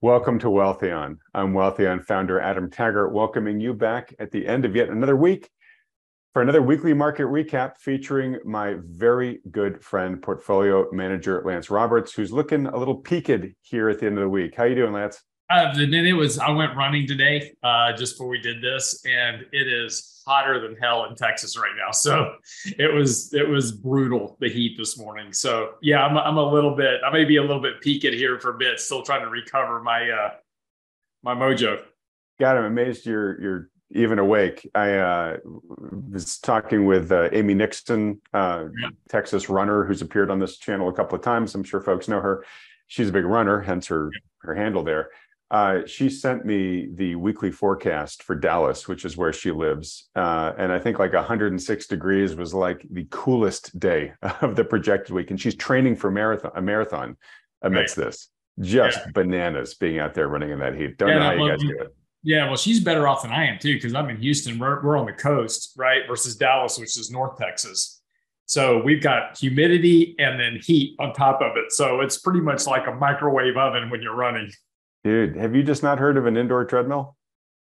Welcome to Wealthion. I'm Wealthion founder Adam Taggart, welcoming you back at the end of yet another week for another weekly market recap featuring my very good friend, portfolio manager Lance Roberts, who's looking a little peaked here at the end of the week. How you doing, Lance? I went running today just before we did this, and it is hotter than hell in Texas right now. So it was brutal, the heat this morning. So yeah, I'm a little bit, I may be a little bit peaked here for a bit, still trying to recover my mojo. God, I'm amazed you're even awake. I was talking with Amy Nixon, Yeah. Texas runner, who's appeared on this channel a couple of times. I'm sure folks know her. She's a big runner, hence her handle there. She sent me the weekly forecast for Dallas, which is where she lives. And I think like 106 degrees was like the coolest day of the projected week. And she's training for a marathon Right. amidst this. Just Yeah. bananas being out there running in that heat. Don't Yeah. know how No, you guys do it. yeah. Well, she's better off than I am too, because I'm in Houston. We're on the coast, right? Versus Dallas, which is North Texas. So we've got humidity and then heat on top of it. So it's pretty much like a microwave oven when you're running. Dude, have you just not heard of an indoor treadmill?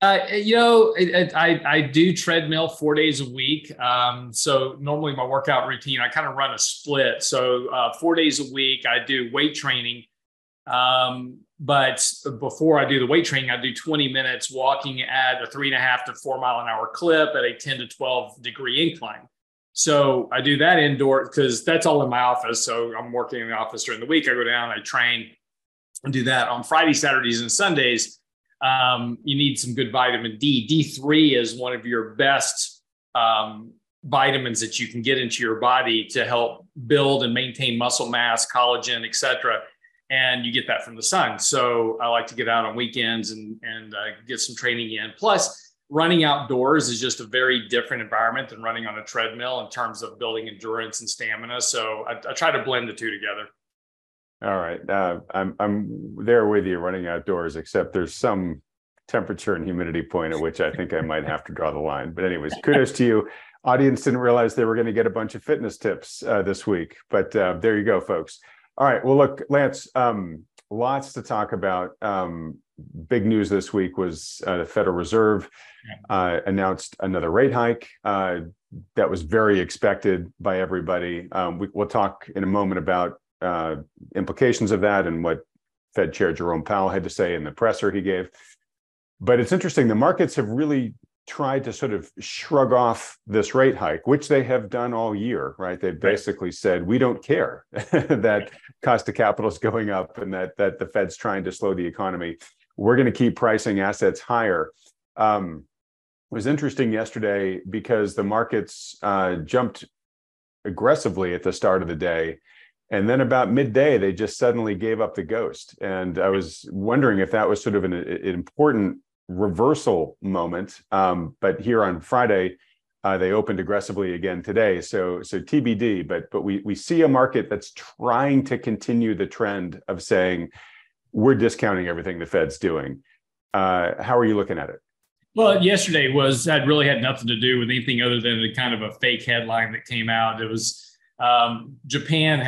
I do treadmill 4 days a week. So normally my workout routine, I kind of run a split. So 4 days a week, I do weight training. But before I do the weight training, I do 20 minutes walking at a 3.5 to 4 mile an hour clip at a 10 to 12 degree incline. So I do that indoor because that's all in my office. So I'm working in the office during the week. I go down, I train and do that on Fridays, Saturdays, and Sundays. You need some good vitamin D. D3 is one of your best vitamins that you can get into your body to help build and maintain muscle mass, collagen, etc. And you get that from the sun. So I like to get out on weekends and get some training in. Plus, running outdoors is just a very different environment than running on a treadmill in terms of building endurance and stamina. So I try to blend the two together. All right. I'm there with you running outdoors, except there's some temperature and humidity point at which I think I might have to draw the line. But anyways, kudos to you. Audience didn't realize they were going to get a bunch of fitness tips this week, but there you go, folks. All right. Well, look, Lance, lots to talk about. Big news this week was the Federal Reserve announced another rate hike. That was very expected by everybody. We'll talk in a moment about implications of that and what Fed Chair Jerome Powell had to say in the presser he gave. But it's interesting, the markets have really tried to sort of shrug off this rate hike, which they have done all year, right? They've basically said, we don't care that cost of capital is going up and that the Fed's trying to slow the economy. We're going to keep pricing assets higher. It was interesting yesterday because the markets jumped aggressively at the start of the day. And then about midday, they just suddenly gave up the ghost. And I was wondering if that was sort of an important reversal moment. But here on Friday, they opened aggressively again today. So TBD, but we see a market that's trying to continue the trend of saying, we're discounting everything the Fed's doing. How are you looking at it? Well, yesterday had really had nothing to do with anything other than a kind of a fake headline that came out. It was Japan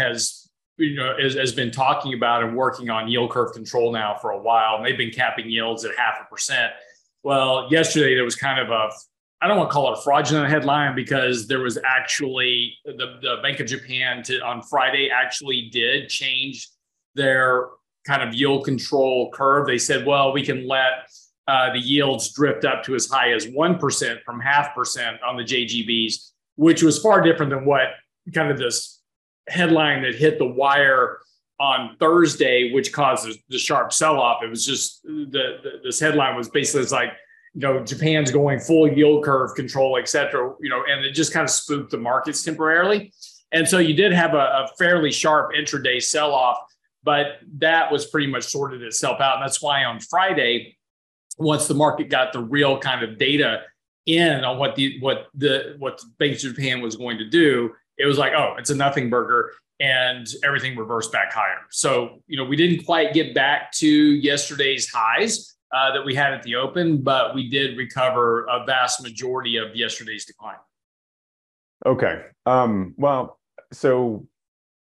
has been talking about and working on yield curve control now for a while, and they've been capping yields at 0.5%. Well, yesterday there was kind of I don't want to call it a fraudulent headline because there was actually the Bank of Japan on Friday actually did change their kind of yield control curve. They said, well, we can let the yields drift up to as high as 1% from 0.5% on the JGBs, which was far different than what kind of this headline that hit the wire on Thursday, which caused the sharp sell-off. It was just this headline was basically, it's like, Japan's going full yield curve control, et cetera, and it just kind of spooked the markets temporarily. And so you did have a fairly sharp intraday sell-off, but that was pretty much sorted itself out. And that's why on Friday, once the market got the real kind of data in on what the Bank of Japan was going to do, it was like, oh, it's a nothing burger, and everything reversed back higher. So, we didn't quite get back to yesterday's highs that we had at the open, but we did recover a vast majority of yesterday's decline. Okay. Well, so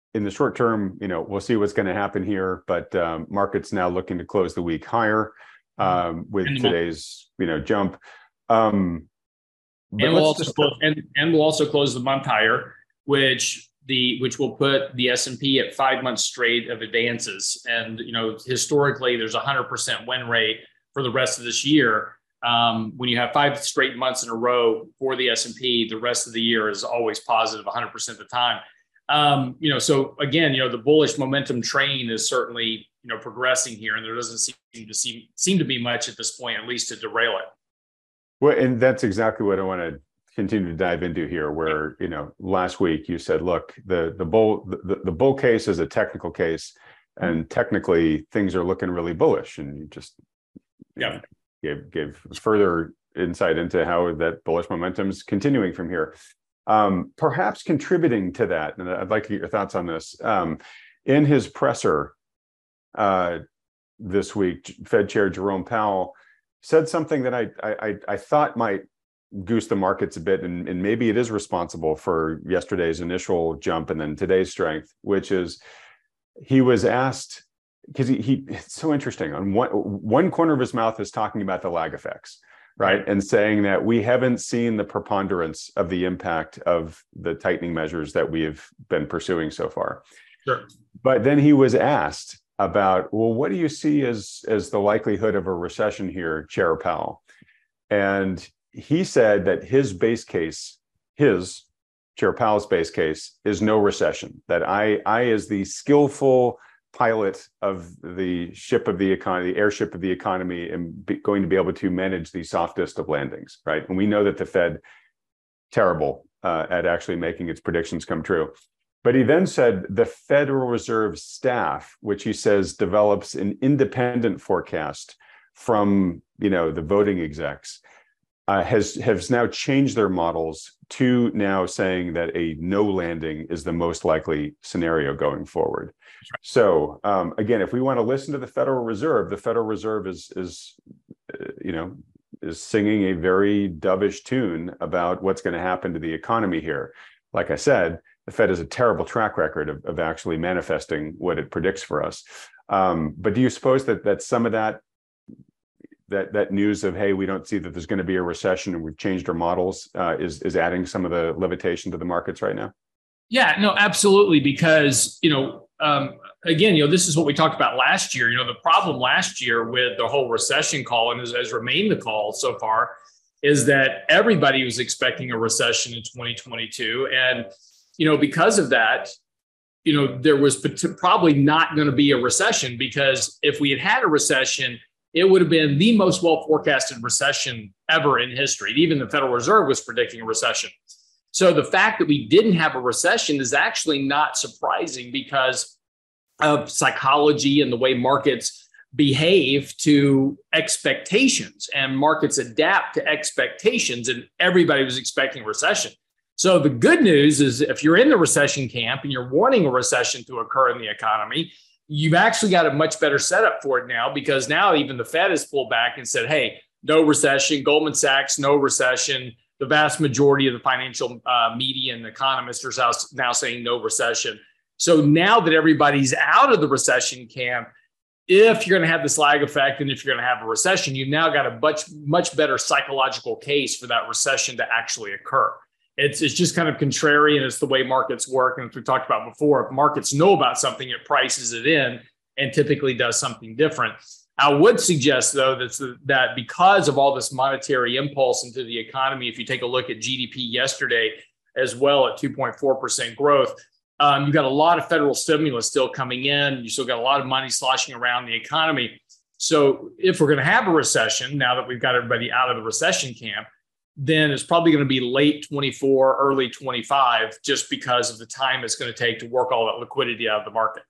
in the short term, we'll see what's going to happen here, but markets now looking to close the week higher with today's, jump. And we'll also close the month higher, which will put the S&P at 5 months straight of advances. And, historically, there's a 100% win rate for the rest of this year. When you have 5 straight months in a row for the S&P, the rest of the year is always positive 100% of the time. So again, the bullish momentum train is certainly, progressing here, and there doesn't seem to be much at this point, at least to derail it. Well, and that's exactly what I want to continue to dive into here, where, last week you said, look, the bull case is a technical case, and technically things are looking really bullish, and you just gave further insight into how that bullish momentum is continuing from here. Perhaps contributing to that, and I'd like to get your thoughts on this. In his presser this week, Fed Chair Jerome Powell said something that I thought might goose the markets a bit, and maybe it is responsible for yesterday's initial jump and then today's strength, which is he was asked, because it's so interesting. On one corner of his mouth is talking about the lag effects, right? And saying that we haven't seen the preponderance of the impact of the tightening measures that we've been pursuing so far. Sure. But then he was asked about, well, what do you see as the likelihood of a recession here, Chair Powell? And he said that his base case, Chair Powell's base case, is no recession. That I as the skillful pilot of the ship of the economy, the airship of the economy, am going to be able to manage the softest of landings, right? And we know that the Fed, terrible at actually making its predictions come true. But he then said the Federal Reserve staff, which he says develops an independent forecast from, the voting execs, has now changed their models to now saying that a no landing is the most likely scenario going forward. Right. So again, if we want to listen to the Federal Reserve is singing a very dovish tune about what's going to happen to the economy here. Like I said, the Fed has a terrible track record of actually manifesting what it predicts for us. But do you suppose that some of that news of, hey, we don't see that there's going to be a recession and we've changed our models is adding some of the levitation to the markets right now? Yeah, no, absolutely. Because, again, this is what we talked about last year. The problem last year with the whole recession call, and has remained the call so far, is that everybody was expecting a recession in 2022. And, because of that, there was probably not going to be a recession, because if we had had a recession, it would have been the most well forecasted recession ever in history. Even the Federal Reserve was predicting a recession. So the fact that we didn't have a recession is actually not surprising, because of psychology and the way markets behave to expectations, and markets adapt to expectations, and everybody was expecting a recession. So the good news is, if you're in the recession camp and you're wanting a recession to occur in the economy, you've actually got a much better setup for it now, because now even the Fed has pulled back and said, hey, no recession. Goldman Sachs, no recession. The vast majority of the financial media and economists are now saying no recession. So now that everybody's out of the recession camp, if you're going to have this lag effect and if you're going to have a recession, you've now got a much better psychological case for that recession to actually occur. It's just kind of contrarian. It's the way markets work. And as we talked about before, if markets know about something, it prices it in and typically does something different. I would suggest, though, that because of all this monetary impulse into the economy, if you take a look at GDP yesterday as well at 2.4% growth, you've got a lot of federal stimulus still coming in. You still got a lot of money sloshing around the economy. So if we're going to have a recession, now that we've got everybody out of the recession camp, then it's probably going to be late 24, early 25, just because of the time it's going to take to work all that liquidity out of the market.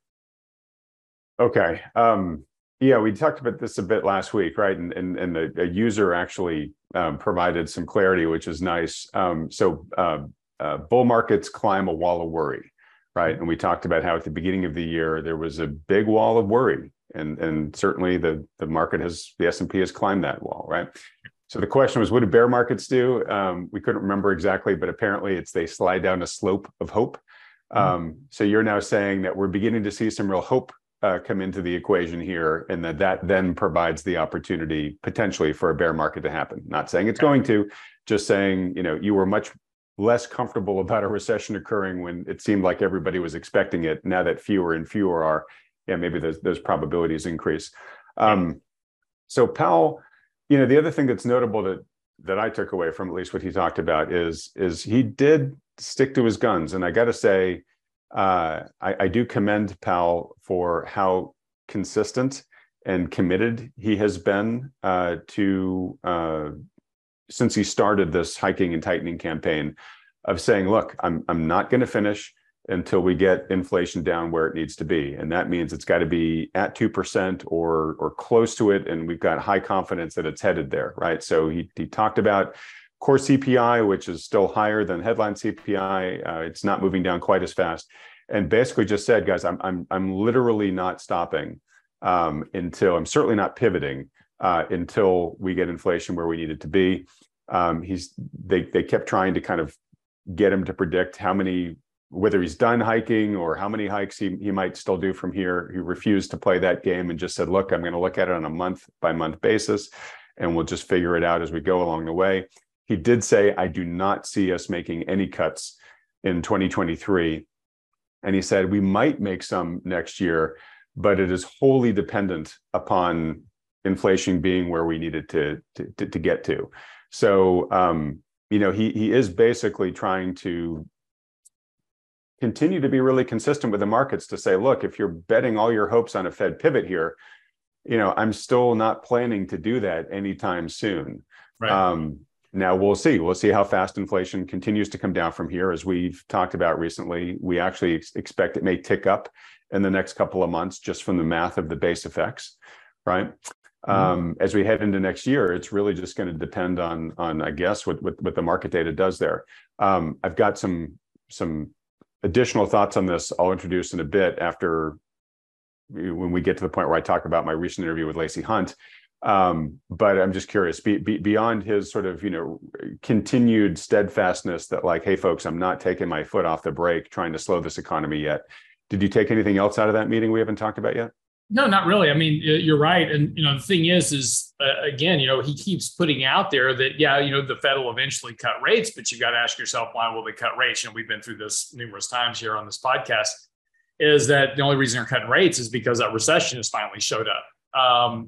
Okay. Yeah, we talked about this a bit last week, right? And a user actually provided some clarity, which is nice. So bull markets climb a wall of worry, right? And we talked about how at the beginning of the year, there was a big wall of worry. And certainly the market the S&P has climbed that wall, right? So the question was, what do bear markets do? We couldn't remember exactly, but apparently they slide down a slope of hope, So you're now saying that we're beginning to see some real hope come into the equation here, and that then provides the opportunity potentially for a bear market to happen. Not saying it's going to, just saying, you were much less comfortable about a recession occurring when it seemed like everybody was expecting it. Now that fewer and fewer are, maybe those probabilities increase. So Powell, the other thing that's notable that I took away from at least what he talked about is he did stick to his guns. And I got to say, I do commend Powell for how consistent and committed he has been since he started this hiking and tightening campaign of saying, look, I'm not going to finish until we get inflation down where it needs to be. And that means it's got to be at 2% or close to it. And we've got high confidence that it's headed there, right? So he talked about core CPI, which is still higher than headline CPI. It's not moving down quite as fast. And basically just said, guys, I'm literally not stopping until, I'm certainly not pivoting until we get inflation where we need it to be. They kept trying to kind of get him to predict whether he's done hiking or how many hikes he might still do from here. He refused to play that game and just said, look, I'm going to look at it on a month-by-month basis, and we'll just figure it out as we go along the way. He did say, I do not see us making any cuts in 2023. And he said, we might make some next year, but it is wholly dependent upon inflation being where we need it to get to. So, he is basically trying to continue to be really consistent with the markets to say, look, if you're betting all your hopes on a Fed pivot here, I'm still not planning to do that anytime soon. Right. Now we'll see how fast inflation continues to come down from here. As we've talked about recently, we actually expect it may tick up in the next couple of months just from the math of the base effects, right? As we head into next year, it's really just going to depend on I guess what the market data does there. I've got some additional thoughts on this I'll introduce in a bit after when we get to the point where I talk about my recent interview with Lacey Hunt. But I'm just curious, beyond his sort of, continued steadfastness that like, hey, folks, I'm not taking my foot off the brake trying to slow this economy yet. Did you take anything else out of that meeting we haven't talked about yet? No, not really. I mean, you're right. And, the thing is again, he keeps putting out there that, the Fed will eventually cut rates, but you've got to ask yourself, why will they cut rates? We've been through this numerous times here on this podcast, is that the only reason they're cutting rates is because that recession has finally showed up.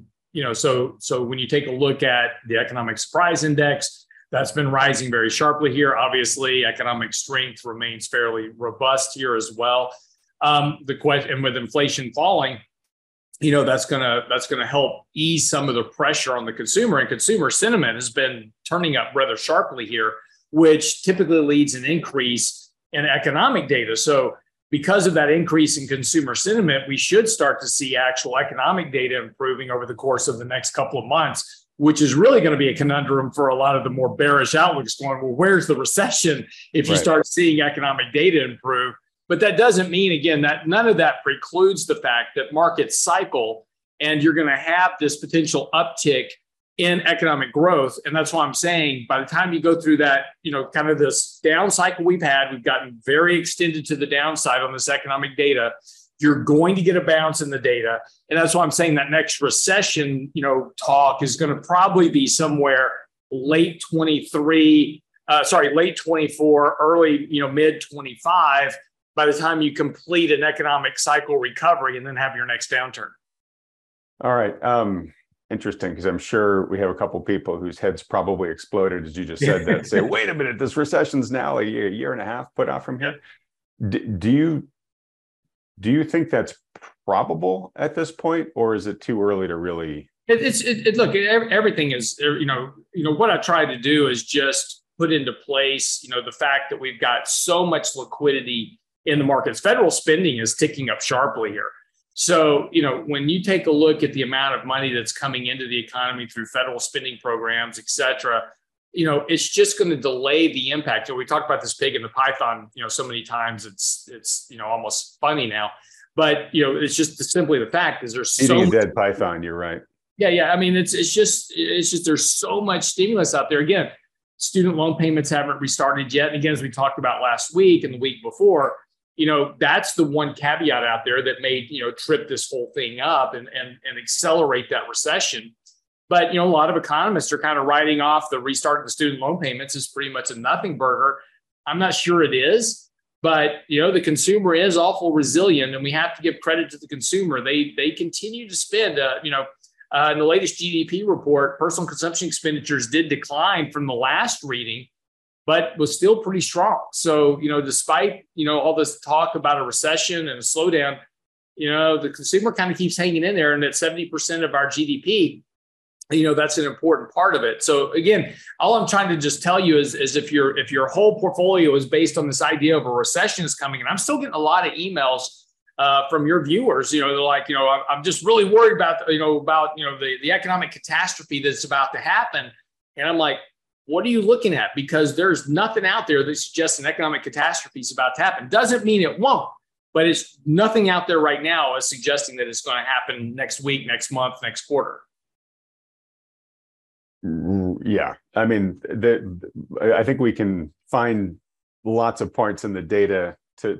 So when you take a look at the economic surprise index, that's been rising very sharply here. Obviously, economic strength remains fairly robust here as well. The question, and with inflation falling, that's gonna help ease some of the pressure on the consumer, and consumer sentiment has been turning up rather sharply here, which typically leads an increase in economic data. So because of that increase in consumer sentiment, we should start to see actual economic data improving over the course of the next couple of months, which is really going to be a conundrum for a lot of the more bearish outlooks going, well, where's the recession if you start seeing economic data improve? But that doesn't mean, again, that none of that precludes the fact that markets cycle and you're going to have this potential uptick in economic growth. And that's why I'm saying by the time you go through that, kind of this down cycle we've gotten very extended to the downside on this economic data. You're going to get a bounce in the data. And that's why I'm saying that next recession, talk is going to probably be somewhere late 24, early, mid 25, by the time you complete an economic cycle recovery and then have your next downturn. All right. Interesting, because I'm sure we have a couple of people whose heads probably exploded as you just said that. Say, wait a minute, this recession's now a year and a half put off from here. Do you think that's probable at this point, or is it too early to really? Look, everything is, what I try to do is just put into place, the fact that we've got so much liquidity in the markets. Federal spending is ticking up sharply here. So, when you take a look at the amount of money that's coming into the economy through federal spending programs, et cetera, it's just going to delay the impact. We talked about this pig and the python, so many times it's almost funny now, but, it's just simply the fact is there's so much dead python. You're right. Yeah. I mean, it's just there's so much stimulus out there. Again, student loan payments haven't restarted yet. And again, as we talked about last week and the week before, that's the one caveat out there that made, trip this whole thing up and accelerate that recession. But, a lot of economists are kind of writing off the restart of the student loan payments as pretty much a nothing burger. I'm not sure it is, but, the consumer is awful resilient, and we have to give credit to the consumer. They continue to spend, in the latest GDP report, personal consumption expenditures did decline from the last reading, but was still pretty strong. So, despite, all this talk about a recession and a slowdown, the consumer kind of keeps hanging in there. And at 70% of our GDP, that's an important part of it. So again, all I'm trying to just tell you is if your whole portfolio is based on this idea of a recession is coming, and I'm still getting a lot of emails from your viewers, they're like, I'm just really worried about the economic catastrophe that's about to happen. And I'm like, what are you looking at? Because there's nothing out there that suggests an economic catastrophe is about to happen. Doesn't mean it won't, but it's nothing out there right now is suggesting that it's going to happen next week, next month, next quarter. Yeah, I mean, I think we can find lots of points in the data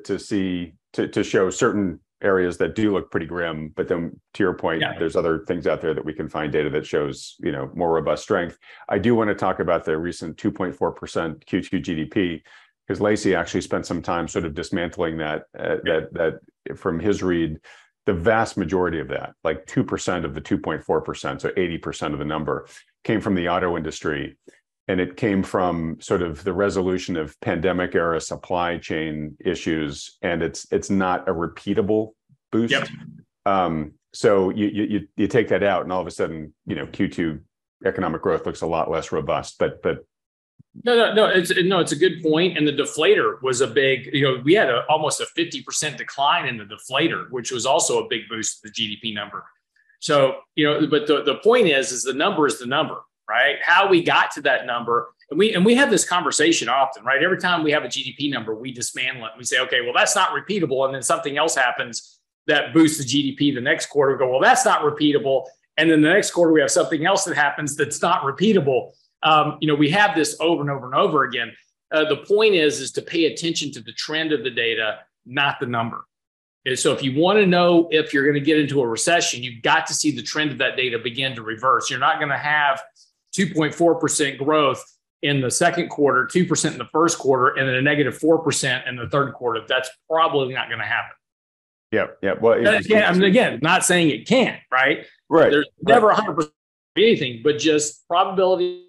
to show certain areas that do look pretty grim. But then, to your point, there's other things out there that we can find data that shows more robust strength. I do want to talk about the recent 2.4% Q2 GDP, because Lacey actually spent some time sort of dismantling that from his read. The vast majority of that, like 2% of the 2.4%, so 80% of the number, came from the auto industry. And it came from sort of the resolution of pandemic era supply chain issues. And it's not a repeatable boost. Yep. So you take that out, and all of a sudden, Q2 economic growth looks a lot less robust. But No, it's a good point. And the deflator was a big, we had almost a 50% decline in the deflator, which was also a big boost to the GDP number. So, but the point is the number is the number, right? How we got to that number. And we have this conversation often, right? Every time we have a GDP number, we dismantle it. We say, okay, well, that's not repeatable. And then something else happens that boosts the GDP the next quarter. We go, well, that's not repeatable. And then the next quarter, we have something else that happens that's not repeatable. We have this over and over and over again. The point is to pay attention to the trend of the data, not the number. And so if you want to know if you're going to get into a recession, you've got to see the trend of that data begin to reverse. You're not going to have 2.4% growth in the second quarter, 2% in the first quarter, and then a negative 4% in the third quarter. That's probably not going to happen. Yeah. Well, again, not saying it can't, right? Right. There's never 100% anything, but just probability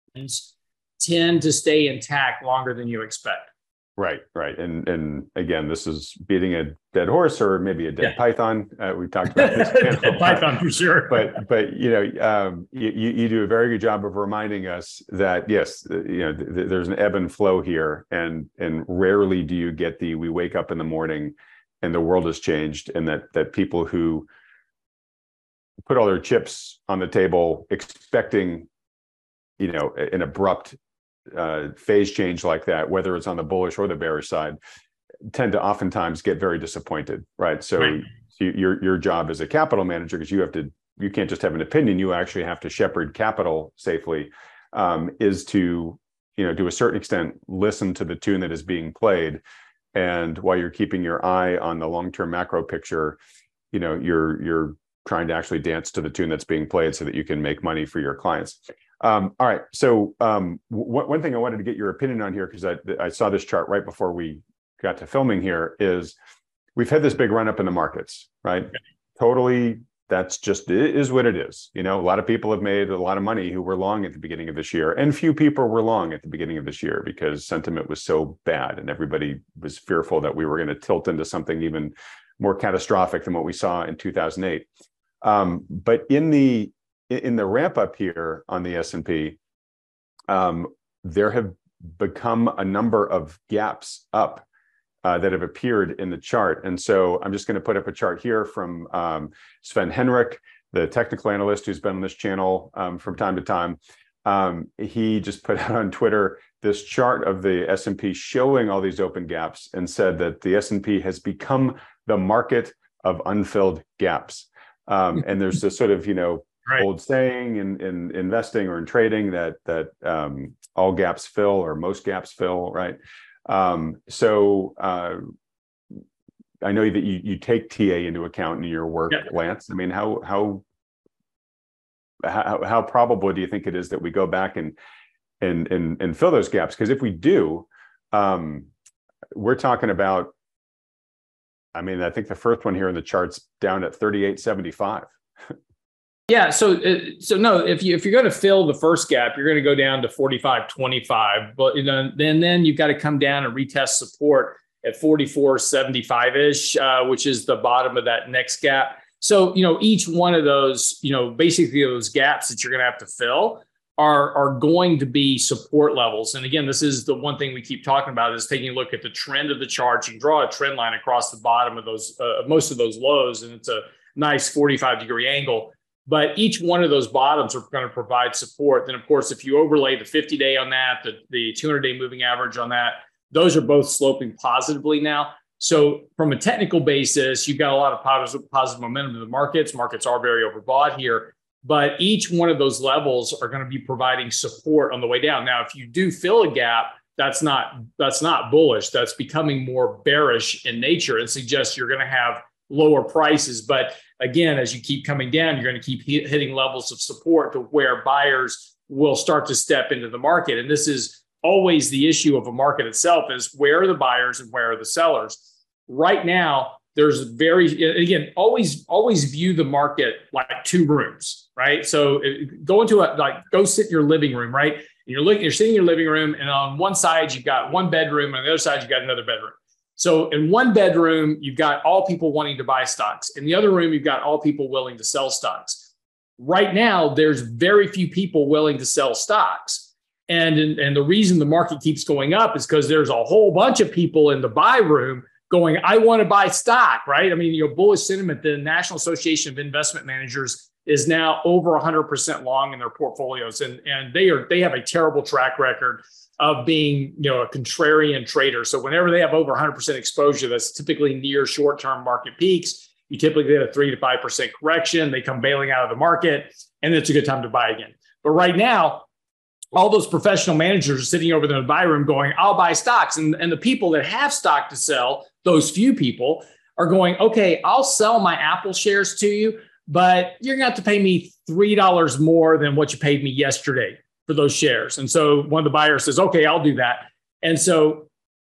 tend to stay intact longer than you expect. Right. And again, this is beating a dead horse, or maybe a dead python. We talked about this dead python for sure. But you do a very good job of reminding us that yes, there's an ebb and flow here, and rarely do you get we wake up in the morning and the world has changed, and that people who put all their chips on the table expecting an abrupt phase change like that, whether it's on the bullish or the bearish side, tend to oftentimes get very disappointed, right? So your job as a capital manager, because you can't just have an opinion, you actually have to shepherd capital safely, is to, to a certain extent, listen to the tune that is being played. And while you're keeping your eye on the long-term macro picture, you're trying to actually dance to the tune that's being played so that you can make money for your clients. All right. So one thing I wanted to get your opinion on here, because I saw this chart right before we got to filming here, is we've had this big run up in the markets, right? Totally. That's just is what it is. A lot of people have made a lot of money who were long at the beginning of this year, and few people were long at the beginning of this year because sentiment was so bad and everybody was fearful that we were going to tilt into something even more catastrophic than what we saw in 2008. But in the ramp up here on the S&P, there have become a number of gaps up that have appeared in the chart. And so I'm just going to put up a chart here from Sven Henrik, the technical analyst who's been on this channel from time to time. He just put out on Twitter this chart of the S&P showing all these open gaps, and said that the S&P has become the market of unfilled gaps. And there's this sort of, old saying in investing or in trading that all gaps fill, or most gaps fill, right? So I know that you take TA into account in your work, Yeah. Lance. I mean, how probable do you think it is that we go back and fill those gaps? Because if we do, we're talking about, I mean, I think the first one here in the chart's down at 38.75. Yeah. So no, if you're going to fill the first gap, you're going to go down to 45.25, but then you've got to come down and retest support at 44.75 ish, which is the bottom of that next gap. So, each one of those, basically those gaps that you're going to have to fill are going to be support levels. And again, this is the one thing we keep talking about, is taking a look at the trend of the chart. You can draw a trend line across the bottom of those, most of those lows, and it's a nice 45-degree angle. But each one of those bottoms are going to provide support. Then, of course, if you overlay the 50-day on that, the 200-day moving average on that, those are both sloping positively now. So from a technical basis, you've got a lot of positive momentum in the markets. Markets are very overbought here, but each one of those levels are going to be providing support on the way down. Now, if you do fill a gap, that's not bullish. That's becoming more bearish in nature and suggests you're going to have lower prices. But again, as you keep coming down, you're going to keep hitting levels of support to where buyers will start to step into the market. And this is always the issue of a market itself, is where are the buyers and where are the sellers? Right now, there's always view the market like two rooms, right? So go sit in your living room, right? And you're sitting in your living room, and on one side, you've got one bedroom, and on the other side, you've got another bedroom. So in one bedroom, you've got all people wanting to buy stocks. In the other room, you've got all people willing to sell stocks. Right now, there's very few people willing to sell stocks. And the reason the market keeps going up is because there's a whole bunch of people in the buy room going, I want to buy stock, right? I mean, bullish sentiment, the National Association of Investment Managers is now over 100% long in their portfolios. And they have a terrible track record of being, a contrarian trader. So whenever they have over 100% exposure, that's typically near short-term market peaks. You typically get a 3 to 5% correction. They come bailing out of the market, and it's a good time to buy again. But right now, all those professional managers are sitting over there in the buy room going, I'll buy stocks. And the people that have stock to sell, those few people, are going, okay, I'll sell my Apple shares to you, but you're going to have to pay me $3 more than what you paid me yesterday for those shares. And so one of the buyers says, okay, I'll do that. And so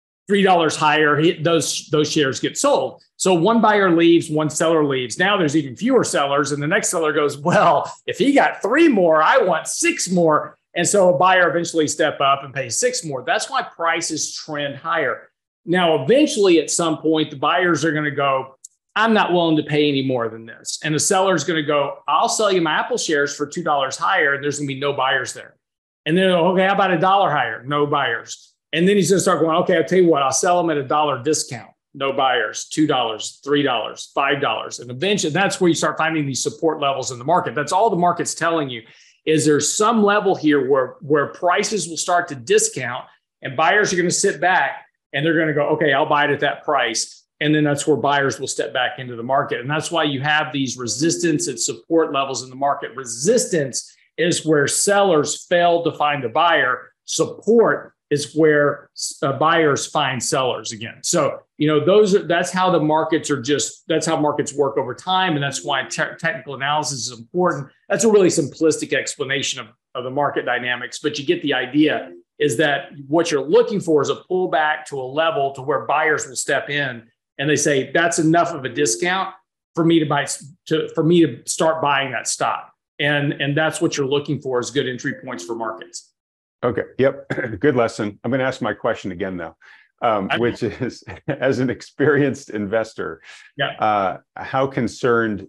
$3 higher, those shares get sold. So one buyer leaves, one seller leaves. Now there's even fewer sellers. And the next seller goes, well, if he got 3 more, I want 6 more. And so a buyer eventually step up and pay 6 more. That's why prices trend higher. Now, eventually at some point, the buyers are going to go, I'm not willing to pay any more than this. And the seller is going to go, I'll sell you my Apple shares for $2 higher. And there's going to be no buyers there. And then, okay, how about $1 higher? No buyers. And then he's going to start going, okay, I'll tell you what, I'll sell them at $1 discount. No buyers, $2, $3, $5. And eventually that's where you start finding these support levels in the market. That's all the market's telling you, is there's some level here where prices will start to discount, and buyers are going to sit back and they're going to go, okay, I'll buy it at that price. And then that's where buyers will step back into the market. And that's why you have these resistance and support levels in the market. Resistance is where sellers fail to find a buyer. Support is where buyers find sellers again. So, that's how the markets that's how markets work over time. And that's why technical analysis is important. That's a really simplistic explanation of the market dynamics, but you get the idea, is that what you're looking for is a pullback to a level to where buyers will step in and they say, that's enough of a discount for me to start buying that stock. And that's what you're looking for, is good entry points for markets. Okay. Yep. Good lesson. I'm going to ask my question again, though, which is, as an experienced investor, how concerned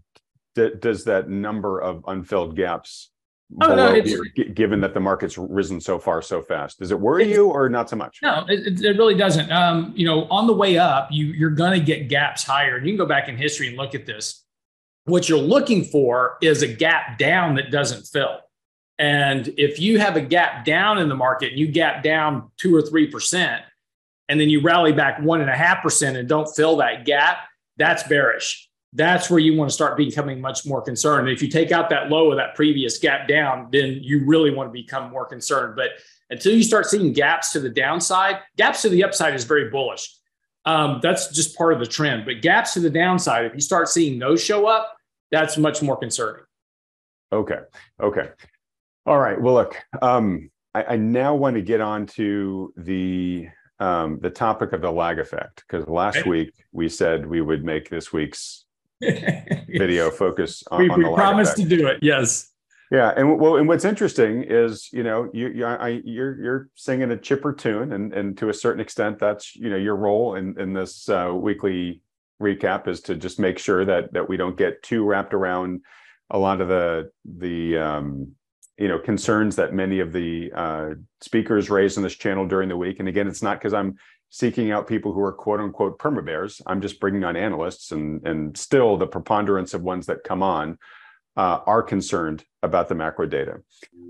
does that number of unfilled gaps here, given that the market's risen so far so fast? Does it worry you, or not so much? No, it really doesn't. On the way up, you're going to get gaps higher. You can go back in history and look at this. What you're looking for is a gap down that doesn't fill. And if you have a gap down in the market and you gap down 2 or 3%, and then you rally back 1.5% and don't fill that gap, that's bearish. That's where you want to start becoming much more concerned. And if you take out that low of that previous gap down, then you really want to become more concerned. But until you start seeing gaps to the downside, gaps to the upside is very bullish. That's just part of the trend. But gaps to the downside, if you start seeing those show up, that's much more concerning. Okay. All right. Well, look, I now want to get on to the topic of the lag effect, because last week we said we would make this week's video focus on the lag effect. We promised to do it. Yes. Yeah, and what's interesting is, you're singing a chipper tune, and to a certain extent, that's your role in this weekly recap is to just make sure that we don't get too wrapped around a lot of the concerns that many of the speakers raised on this channel during the week. And again, it's not because I'm seeking out people who are quote unquote perma bears. I'm just bringing on analysts, and still the preponderance of ones that come on are concerned about the macro data.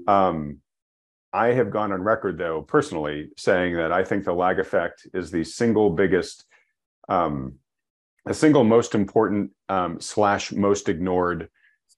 I have gone on record, though, personally saying that I think the lag effect is the single biggest, the single most important / most ignored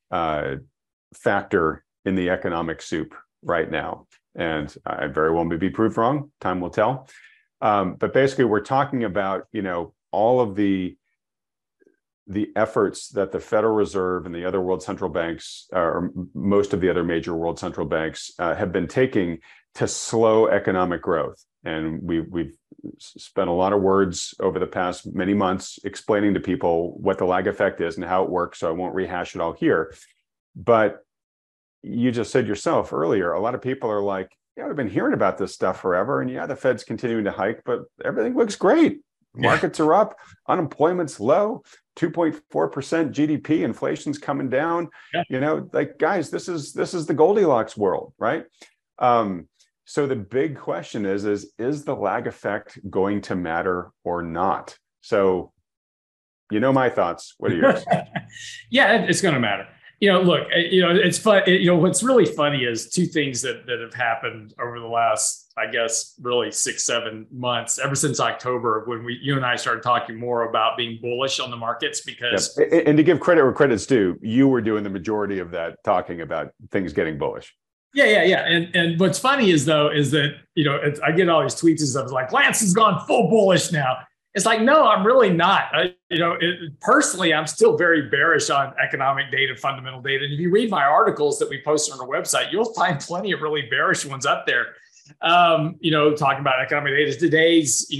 factor in the economic soup right now. And I very well may be proved wrong. Time will tell. But basically, we're talking about, all of the efforts that the Federal Reserve and the other world central banks, or most of the other major world central banks, have been taking to slow economic growth. And we've spent a lot of words over the past many months explaining to people what the lag effect is and how it works, so I won't rehash it all here. But you just said yourself earlier, a lot of people are like, I've been hearing about this stuff forever, and the Fed's continuing to hike, but everything looks great. Markets are up, unemployment's low, 2.4% GDP, inflation's coming down. Yeah. Guys, this is the Goldilocks world, right? So the big question is the lag effect going to matter or not? So, my thoughts. What are yours? Yeah, it's going to matter. Look, it's fun. What's really funny is two things that have happened over the last, I guess, really 6-7 months, ever since October, when you and I started talking more about being bullish on the markets, because. Yep. And to give credit where credit's due, you were doing the majority of that, talking about things getting bullish. Yeah. And what's funny is that, I get all these tweets and stuff like, Lance has gone full bullish now. It's like, no, I'm really not. Personally, I'm still very bearish on economic data, fundamental data. And if you read my articles that we post on our website, you'll find plenty of really bearish ones up there. Talking about economic data. Today's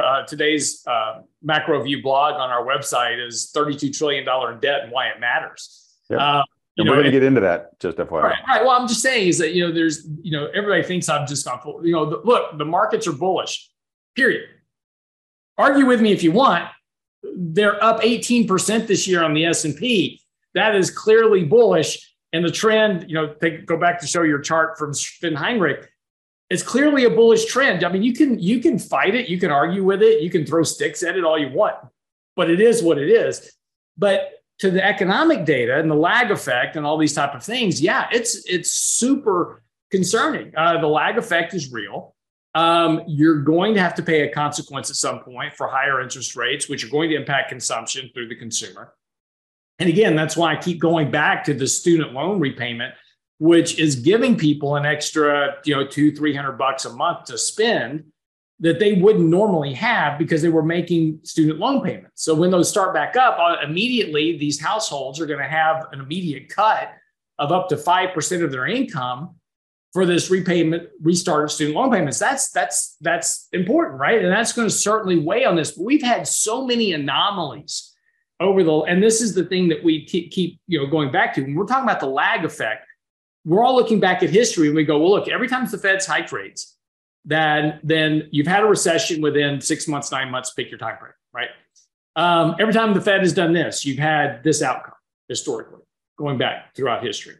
macro view blog on our website is $32 trillion in debt and why it matters. Yep. And we're going to get into that, just FYI. Right. Well, I'm just saying is that, there's, everybody thinks I'm just gone full. Look, the markets are bullish, period. Argue with me if you want. They're up 18% this year on the S&P. That is clearly bullish. And the trend, go back to show your chart from Finn Heinrich. It's clearly a bullish trend. I mean, you can fight it. You can argue with it. You can throw sticks at it all you want. But it is what it is. But to the economic data and the lag effect and all these type of things, yeah, it's super concerning. The lag effect is real. You're going to have to pay a consequence at some point for higher interest rates, which are going to impact consumption through the consumer. And again, that's why I keep going back to the student loan repayment, which is giving people an extra, $200-300 a month to spend that they wouldn't normally have because they were making student loan payments. So when those start back up, immediately these households are going to have an immediate cut of up to 5% of their income for this restart of student loan payments. That's important, right? And that's going to certainly weigh on this. But we've had so many anomalies and this is the thing that we keep going back to. When we're talking about the lag effect, we're all looking back at history and we go, well, look, every time the Fed's hiked rates, then you've had a recession within 6 months, 9 months, pick your time frame, right? Every time the Fed has done this, you've had this outcome historically, going back throughout history.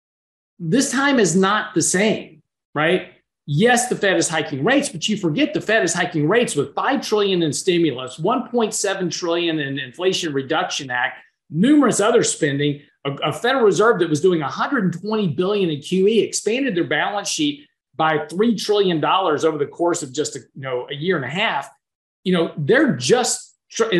This time is not the same, right? Yes, the Fed is hiking rates, but you forget the Fed is hiking rates with $5 trillion in stimulus, $1.7 trillion in Inflation Reduction Act, numerous other spending, a Federal Reserve that was doing $120 billion in QE, expanded their balance sheet by $3 trillion over the course of just a year and a half. They're just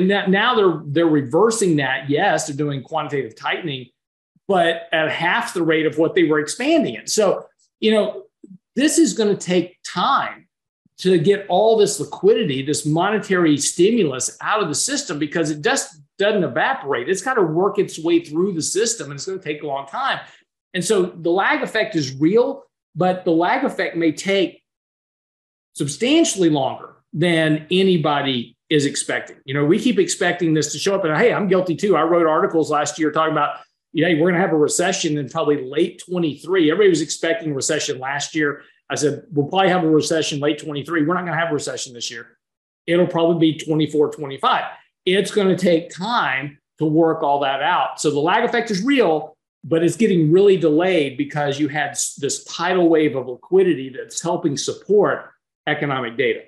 now they're reversing that. Yes, they're doing quantitative tightening, but at half the rate of what they were expanding it. So, this is going to take time to get all this liquidity, this monetary stimulus out of the system, because it just doesn't evaporate. It's got to work its way through the system, and it's going to take a long time. And so the lag effect is real, but the lag effect may take substantially longer than anybody is expecting. We keep expecting this to show up, and hey, I'm guilty too. I wrote articles last year talking about, we're going to have a recession in probably late 23. Everybody was expecting a recession last year. I said, we'll probably have a recession late 23. We're not going to have a recession this year. It'll probably be 24, 25. It's going to take time to work all that out. So the lag effect is real, but it's getting really delayed because you had this tidal wave of liquidity that's helping support economic data.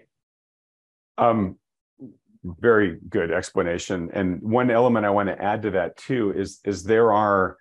Very good explanation. And one element I want to add to that too is there are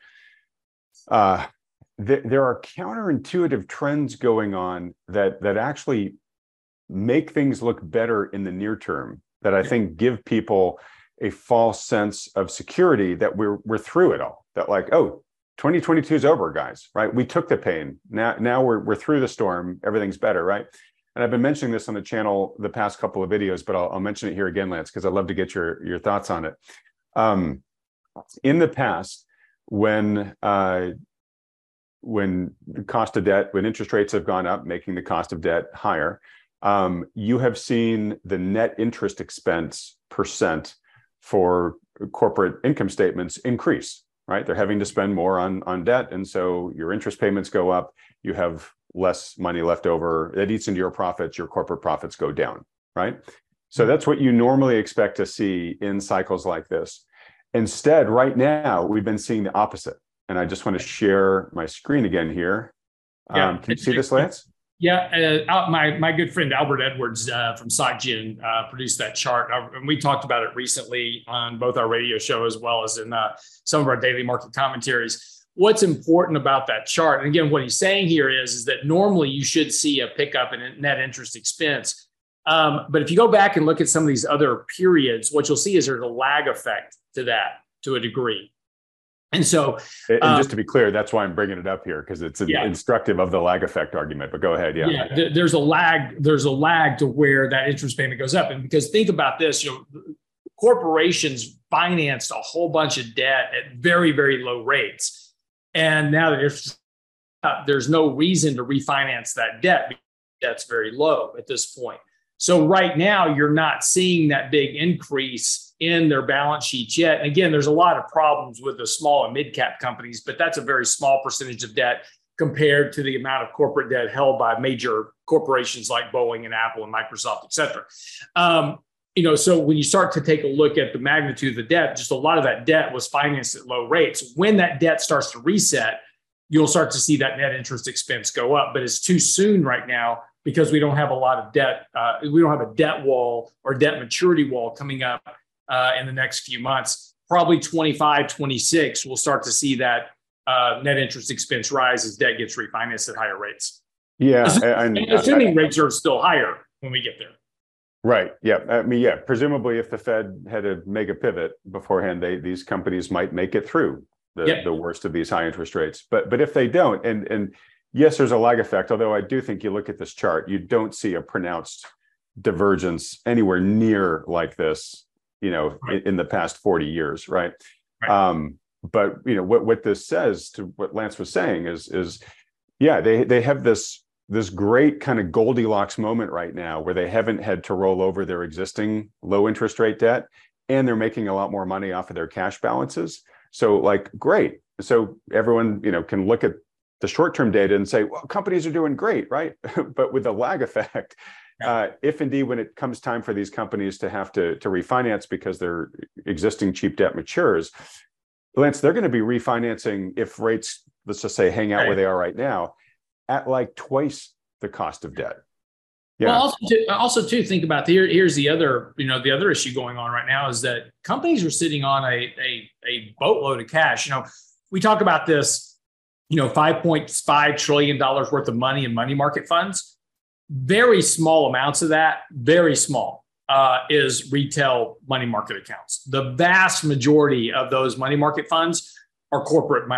counterintuitive trends going on that actually make things look better in the near term, that I think give people a false sense of security that we're through it all. That like, oh, 2022 is over, guys, right? We took the pain. Now we're through the storm. Everything's better, right? And I've been mentioning this on the channel the past couple of videos, but I'll mention it here again, Lance, because I'd love to get your thoughts on it. In the past, when the cost of debt, when interest rates have gone up, making the cost of debt higher, you have seen the net interest expense percent for corporate income statements increase, right? They're having to spend more on debt. And so your interest payments go up, you have less money left over, that eats into your profits, your corporate profits go down, right? So that's what you normally expect to see in cycles like this. Instead, right now, we've been seeing the opposite. And I just want to share my screen again here. Can you see this, Lance? Yeah, my good friend Albert Edwards from SocGen produced that chart, and we talked about it recently on both our radio show as well as in some of our daily market commentaries. What's important about that chart, and again, what he's saying here is that normally you should see a pickup in net interest expense. But if you go back and look at some of these other periods, what you'll see is there's a lag effect to that to a degree. And so, and just to be clear, that's why I'm bringing it up here, because it's instructive of the lag effect argument. But go ahead. Yeah. There's a lag. There's a lag to where that interest payment goes up, and because think about this, corporations financed a whole bunch of debt at very, very low rates. And now that there's no reason to refinance that debt, because debt's very low at this point. So right now, you're not seeing that big increase in their balance sheets yet. And again, there's a lot of problems with the small and mid-cap companies, but that's a very small percentage of debt compared to the amount of corporate debt held by major corporations like Boeing and Apple and Microsoft, et cetera. So when you start to take a look at the magnitude of the debt, just a lot of that debt was financed at low rates. When that debt starts to reset, you'll start to see that net interest expense go up. But it's too soon right now because we don't have a lot of debt. We don't have a debt wall or debt maturity wall coming up in the next few months. Probably 25, 26, we'll start to see that net interest expense rise as debt gets refinanced at higher rates. Yeah. Assuming rates are still higher when we get there. Right. Yeah. Presumably, if the Fed had a mega pivot beforehand, these companies might make it through the worst of these high interest rates. But if they don't, and yes, there's a lag effect. Although I do think you look at this chart, you don't see a pronounced divergence anywhere near like this, right, in the past 40 years. Right. But what this says to what Lance was saying is they have this great kind of Goldilocks moment right now where they haven't had to roll over their existing low interest rate debt, and they're making a lot more money off of their cash balances. So great. So everyone, can look at the short-term data and say, well, companies are doing great, right? But with the lag effect, if indeed when it comes time for these companies to have to refinance because their existing cheap debt matures, Lance, they're going to be refinancing if rates, let's just say, hang out where they are right now, at twice the cost of debt. Yeah. Well, also too, think about here's the other, the other issue going on right now is that companies are sitting on a boatload of cash. We talk about this, $5.5 trillion worth of money in money market funds. Very small amounts of that, very small, is retail money market accounts. The vast majority of those money market funds are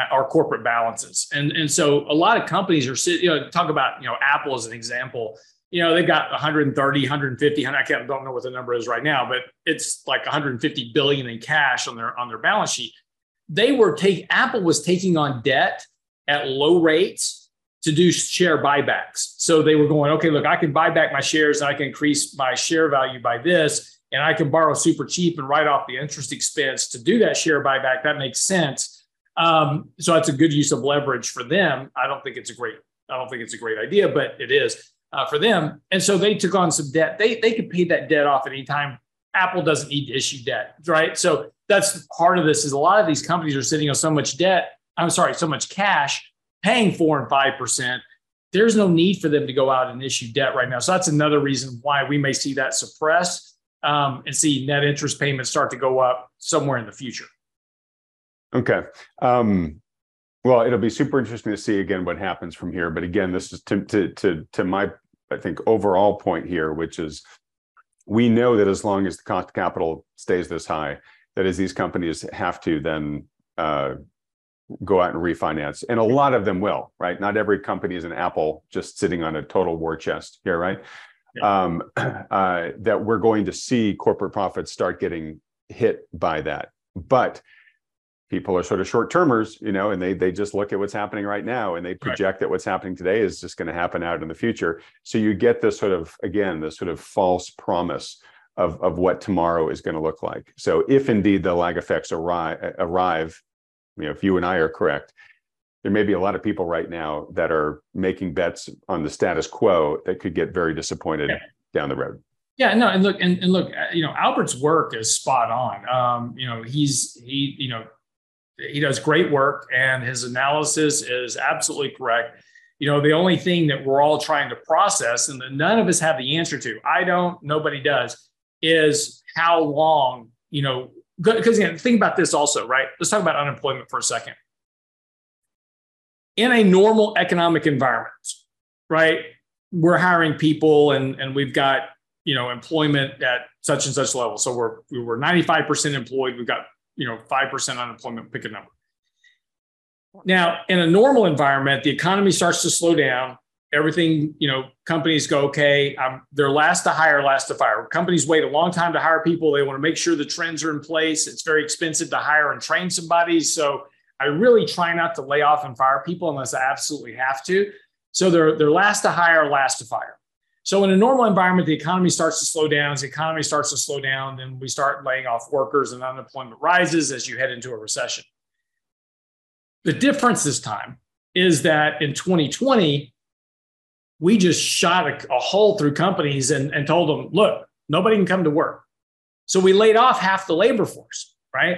corporate balances. And so a lot of companies are sitting, talk about, Apple as an example. they've got 130, 150, I don't know what the number is right now, but it's like 150 billion in cash on their balance sheet. Apple was taking on debt at low rates to do share buybacks. So they were going, okay, look, I can buy back my shares and I can increase my share value by this, and I can borrow super cheap and write off the interest expense to do that share buyback. That makes sense. So that's a good use of leverage for them. I don't think it's a great idea, but it is for them. And so they took on some debt. They could pay that debt off at any time. Apple doesn't need to issue debt, right? So that's part of this. Is a lot of these companies are sitting on so much cash, paying 4% and 5%. There's no need for them to go out and issue debt right now. So that's another reason why we may see that suppressed and see net interest payments start to go up somewhere in the future. Okay. Well, it'll be super interesting to see again what happens from here. But again, this is to my, I think, overall point here, which is we know that as long as the cost of capital stays this high, that is, these companies have to then go out and refinance. And a lot of them will, right? Not every company is an Apple just sitting on a total war chest here, right? Yeah. That we're going to see corporate profits start getting hit by that. But people are sort of short-termers, and they just look at what's happening right now and they project that what's happening today is just going to happen out in the future. So you get this sort of, again, this sort of false promise of what tomorrow is going to look like. So if indeed the lag effects arrive, if you and I are correct, there may be a lot of people right now that are making bets on the status quo that could get very disappointed down the road. Yeah, no, and look, Albert's work is spot on. He does great work, and his analysis is absolutely correct. The only thing that we're all trying to process, and that none of us have the answer to, I don't, nobody does, is how long, because again, think about this also, right? Let's talk about unemployment for a second. In a normal economic environment, right, we're hiring people and we've got, employment at such and such level. So we're 95% employed. We've got, 5% unemployment, pick a number. Now, in a normal environment, the economy starts to slow down. Everything, companies go, okay, they're last to hire, last to fire. Companies wait a long time to hire people. They want to make sure the trends are in place. It's very expensive to hire and train somebody. So I really try not to lay off and fire people unless I absolutely have to. So they're last to hire, last to fire. So in a normal environment, the economy starts to slow down. As the economy starts to slow down, then we start laying off workers and unemployment rises as you head into a recession. The difference this time is that in 2020, we just shot a hole through companies and told them, look, nobody can come to work. So we laid off half the labor force, right?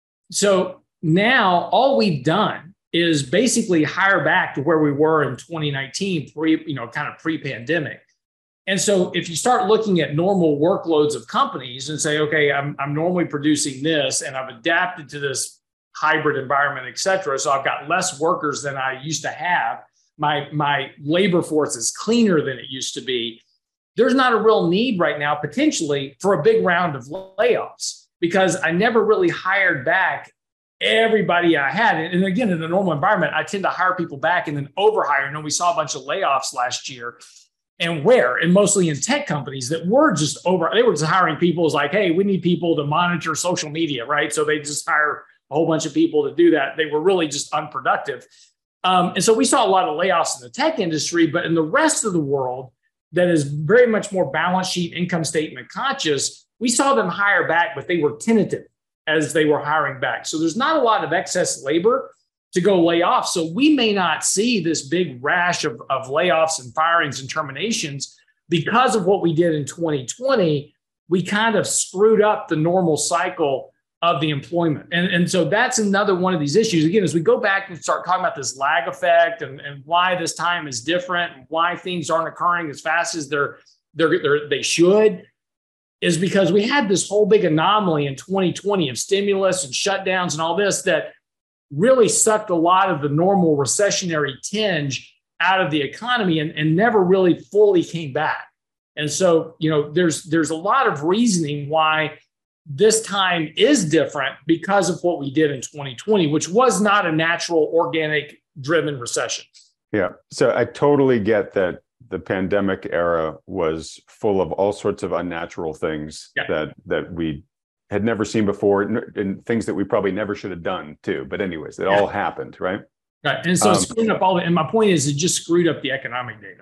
So now all we've done is basically hire back to where we were in 2019, pre-pandemic. And so if you start looking at normal workloads of companies and say, okay, I'm normally producing this and I've adapted to this hybrid environment, et cetera. So I've got less workers than I used to have. My labor force is cleaner than it used to be. There's not a real need right now, potentially, for a big round of layoffs because I never really hired back everybody I had. And again, in a normal environment, I tend to hire people back and then overhire. We saw a bunch of layoffs last year. And mostly in tech companies that were just they were just hiring people as like, hey, we need people to monitor social media, right? So they just hire a whole bunch of people to do that. They were really just unproductive. And so we saw a lot of layoffs in the tech industry, but in the rest of the world that is very much more balance sheet, income statement conscious, we saw them hire back, but they were tentative as they were hiring back. So there's not a lot of excess labor to go lay off. So we may not see this big rash of layoffs and firings and terminations because of what we did in 2020. We kind of screwed up the normal cycle of the employment. And so that's another one of these issues. Again, as we go back and start talking about this lag effect and why this time is different and why things aren't occurring as fast as they should, is because we had this whole big anomaly in 2020 of stimulus and shutdowns and all this that really sucked a lot of the normal recessionary tinge out of the economy and never really fully came back. And so, there's a lot of reasoning why this time is different because of what we did in 2020, which was not a natural, organic driven recession. Yeah. So I totally get that the pandemic era was full of all sorts of unnatural things that we had never seen before, and things that we probably never should have done too. But anyways, it all happened, right? Right. And so screwing up and my point is, it just screwed up the economic data.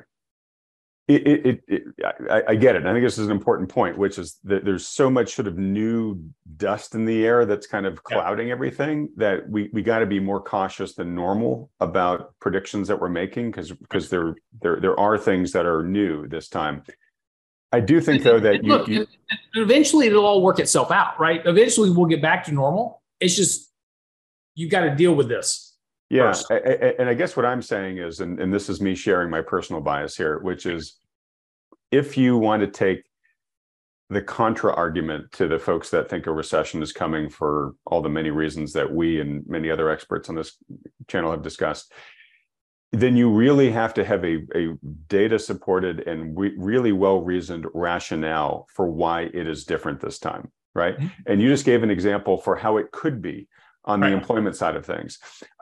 I get it. And I think this is an important point, which is that there's so much sort of new dust in the air that's kind of clouding everything, that we got to be more cautious than normal about predictions that we're making, because there are things that are new this time. I do think, though, that eventually it'll all work itself out, right? Eventually we'll get back to normal. It's just, you got to deal with this. Yeah. And I guess what I'm saying is, and this is me sharing my personal bias here, which is, if you want to take the contra argument to the folks that think a recession is coming for all the many reasons that we and many other experts on this channel have discussed, then you really have to have a data supported and really well-reasoned rationale for why it is different this time, right? Mm-hmm. And you just gave an example for how it could be on the employment side of things.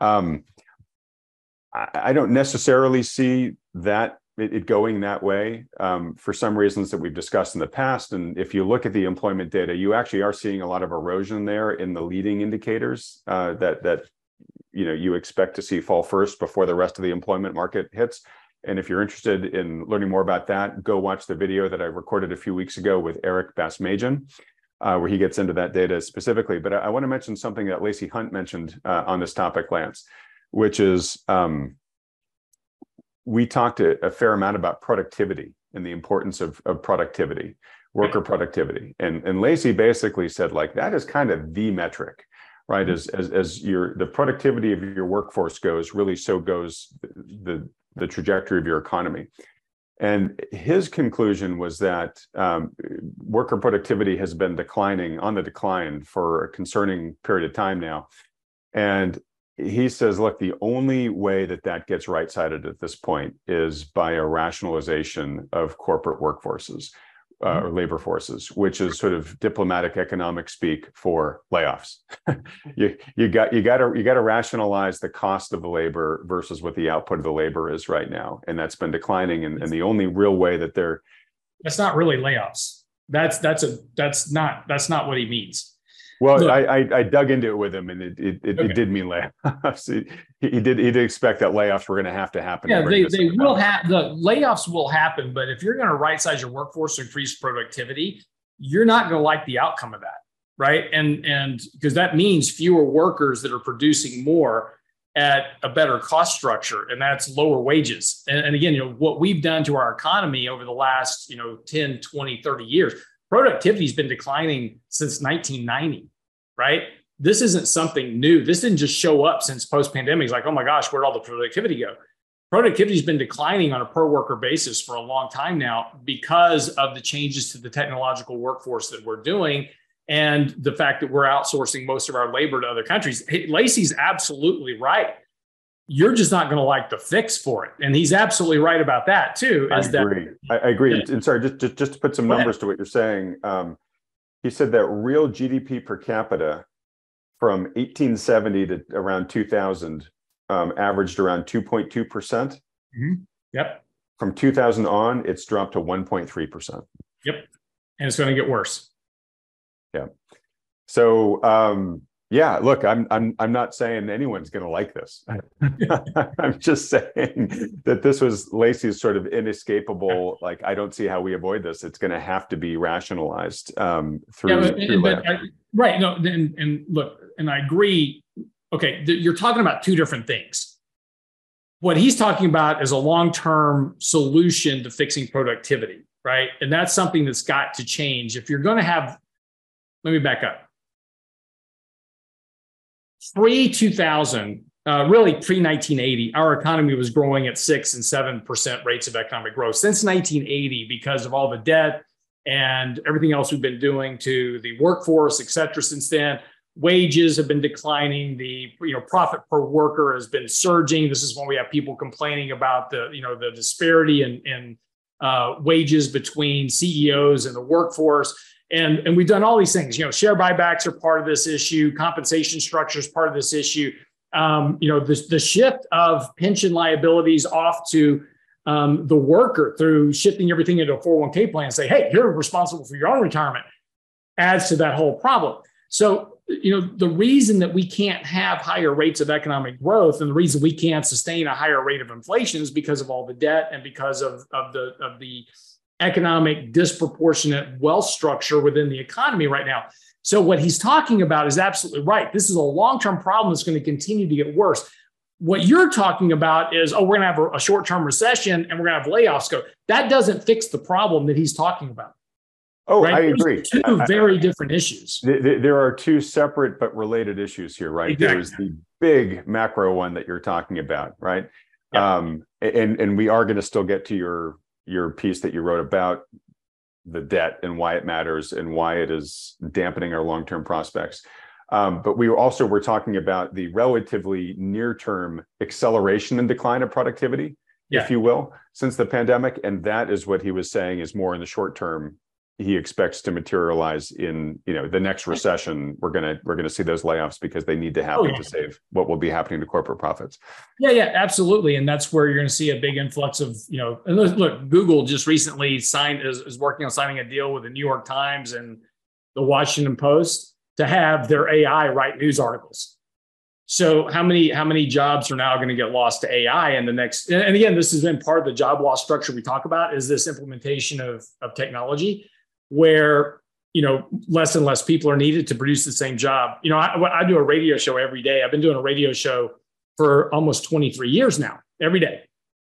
I don't necessarily see that it going that way for some reasons that we've discussed in the past. And if you look at the employment data, you actually are seeing a lot of erosion there in the leading indicators that you expect to see fall first before the rest of the employment market hits. And if you're interested in learning more about that, go watch the video that I recorded a few weeks ago with Eric Basmajian, where he gets into that data specifically. But I want to mention something that Lacey Hunt mentioned on this topic, Lance, which is we talked a fair amount about productivity and the importance of productivity, worker productivity. And Lacey basically said, like, that is kind of the metric, right? As the productivity of your workforce goes, really so goes the trajectory of your economy. And his conclusion was that worker productivity has been on the decline for a concerning period of time now. And he says, look, the only way that gets right-sided at this point is by a rationalization of corporate workforces or labor forces, which is sort of diplomatic economic speak for layoffs. you got to rationalize the cost of the labor versus what the output of the labor is right now, and that's been declining. And the only real way that that's not really layoffs. That's not what he means. Well, look, I dug into it with him, and it did mean layoffs. He did expect that layoffs were going to happen. Yeah, they will have, the layoffs will happen, but if you're going to right size your workforce to increase productivity, you're not going to like the outcome of that, right? And because that means fewer workers that are producing more at a better cost structure, and that's lower wages. And again, what we've done to our economy over the last 10, 20, 30 years, productivity has been declining since 1990. Right? This isn't something new. This didn't just show up since post-pandemic. It's like, oh my gosh, where'd all the productivity go? Productivity has been declining on a per worker basis for a long time now because of the changes to the technological workforce that we're doing and the fact that we're outsourcing most of our labor to other countries. Lacey's absolutely right. You're just not going to like the fix for it. And he's absolutely right about that too. I agree. Yeah. And sorry, just to put some numbers to what you're saying. He said that real GDP per capita from 1870 to around 2000 averaged around 2.2%. Mm-hmm. Yep. From 2000 on, it's dropped to 1.3%. Yep. And it's going to get worse. Yeah. So, yeah, look, I'm not saying anyone's going to like this. I'm just saying that this was Lacey's sort of inescapable, like, I don't see how we avoid this. It's going to have to be rationalized through right. No, and look, and I agree. Okay, you're talking about two different things. What he's talking about is a long-term solution to fixing productivity, right? And that's something that's got to change. If you're going to have, let me back up. Pre-2000, really pre-1980, our economy was growing at 6 and 7% rates of economic growth. Since 1980, because of all the debt and everything else we've been doing to the workforce, et cetera, since then, wages have been declining. The profit per worker has been surging. This is when we have people complaining about the disparity in wages between CEOs and the workforce. And we've done all these things. Share buybacks are part of this issue. Compensation structure is part of this issue. The shift of pension liabilities off to the worker through shifting everything into a 401k plan and say, hey, you're responsible for your own retirement, adds to that whole problem. So, the reason that we can't have higher rates of economic growth and the reason we can't sustain a higher rate of inflation is because of all the debt and because of the economic disproportionate wealth structure within the economy right now. So what he's talking about is absolutely right. This is a long-term problem that's going to continue to get worse. What you're talking about is, we're going to have a short-term recession and we're going to have layoffs go. That doesn't fix the problem that he's talking about. Oh, right? I agree. Two very different issues. There are two separate but related issues here, right? Exactly. There's the big macro one that you're talking about, right? Yep. And we are going to still get to your piece that you wrote about the debt and why it matters and why it is dampening our long-term prospects. But we're talking about the relatively near-term acceleration and decline of productivity, if you will, since the pandemic. And that is what he was saying is more in the short term. He expects to materialize in the next recession. We're gonna see those layoffs because they need to happen to save what will be happening to corporate profits. Yeah, absolutely, and that's where you're going to see a big influx of And look, Google just recently is working on signing a deal with the New York Times and the Washington Post to have their AI write news articles. So how many jobs are now going to get lost to AI in the next? And again, this has been part of the job loss structure we talk about is this implementation of technology, where less and less people are needed to produce the same job. I do a radio show every day. I've been doing a radio show for almost 23 years now, every day.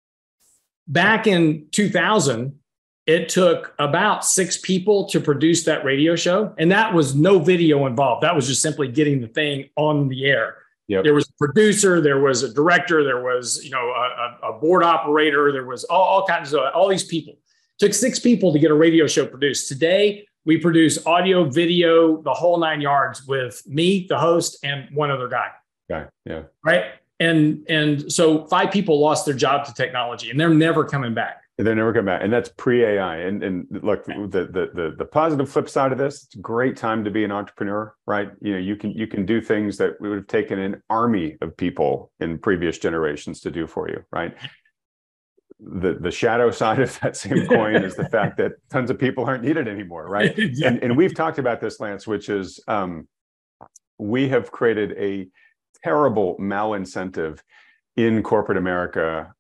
Back in 2000, it took about 6 people to produce that radio show, and that was no video involved. That was just simply getting the thing on the air. Yep. There was a producer, there was a director, there was a board operator, there was all kinds of all these people. Took 6 people to get a radio show produced. Today, we produce audio, video, the whole 9 yards with me, the host, and one other guy. Yeah. Right. And so 5 people lost their job to technology, and they're never coming back. They're never coming back. And that's pre-AI. And look, the positive flip side of this, it's a great time to be an entrepreneur, right? You can do things that we would have taken an army of people in previous generations to do for you, right? The shadow side of that same coin is the fact that tons of people aren't needed anymore, right? And we've talked about this, Lance, which is we have created a terrible malincentive in corporate America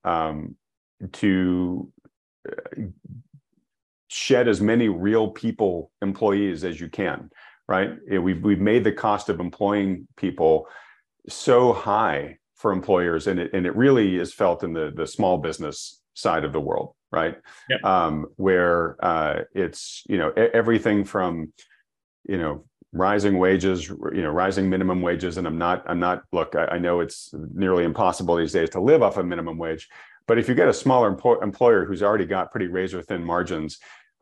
to shed as many real people employees as you can, right? We've made the cost of employing people so high for employers, and it really is felt in the small business side of the world, right? Yep. Where it's everything from rising wages, rising minimum wages, and I'm not. Look, I know it's nearly impossible these days to live off a minimum wage, but if you get a smaller employer who's already got pretty razor thin margins,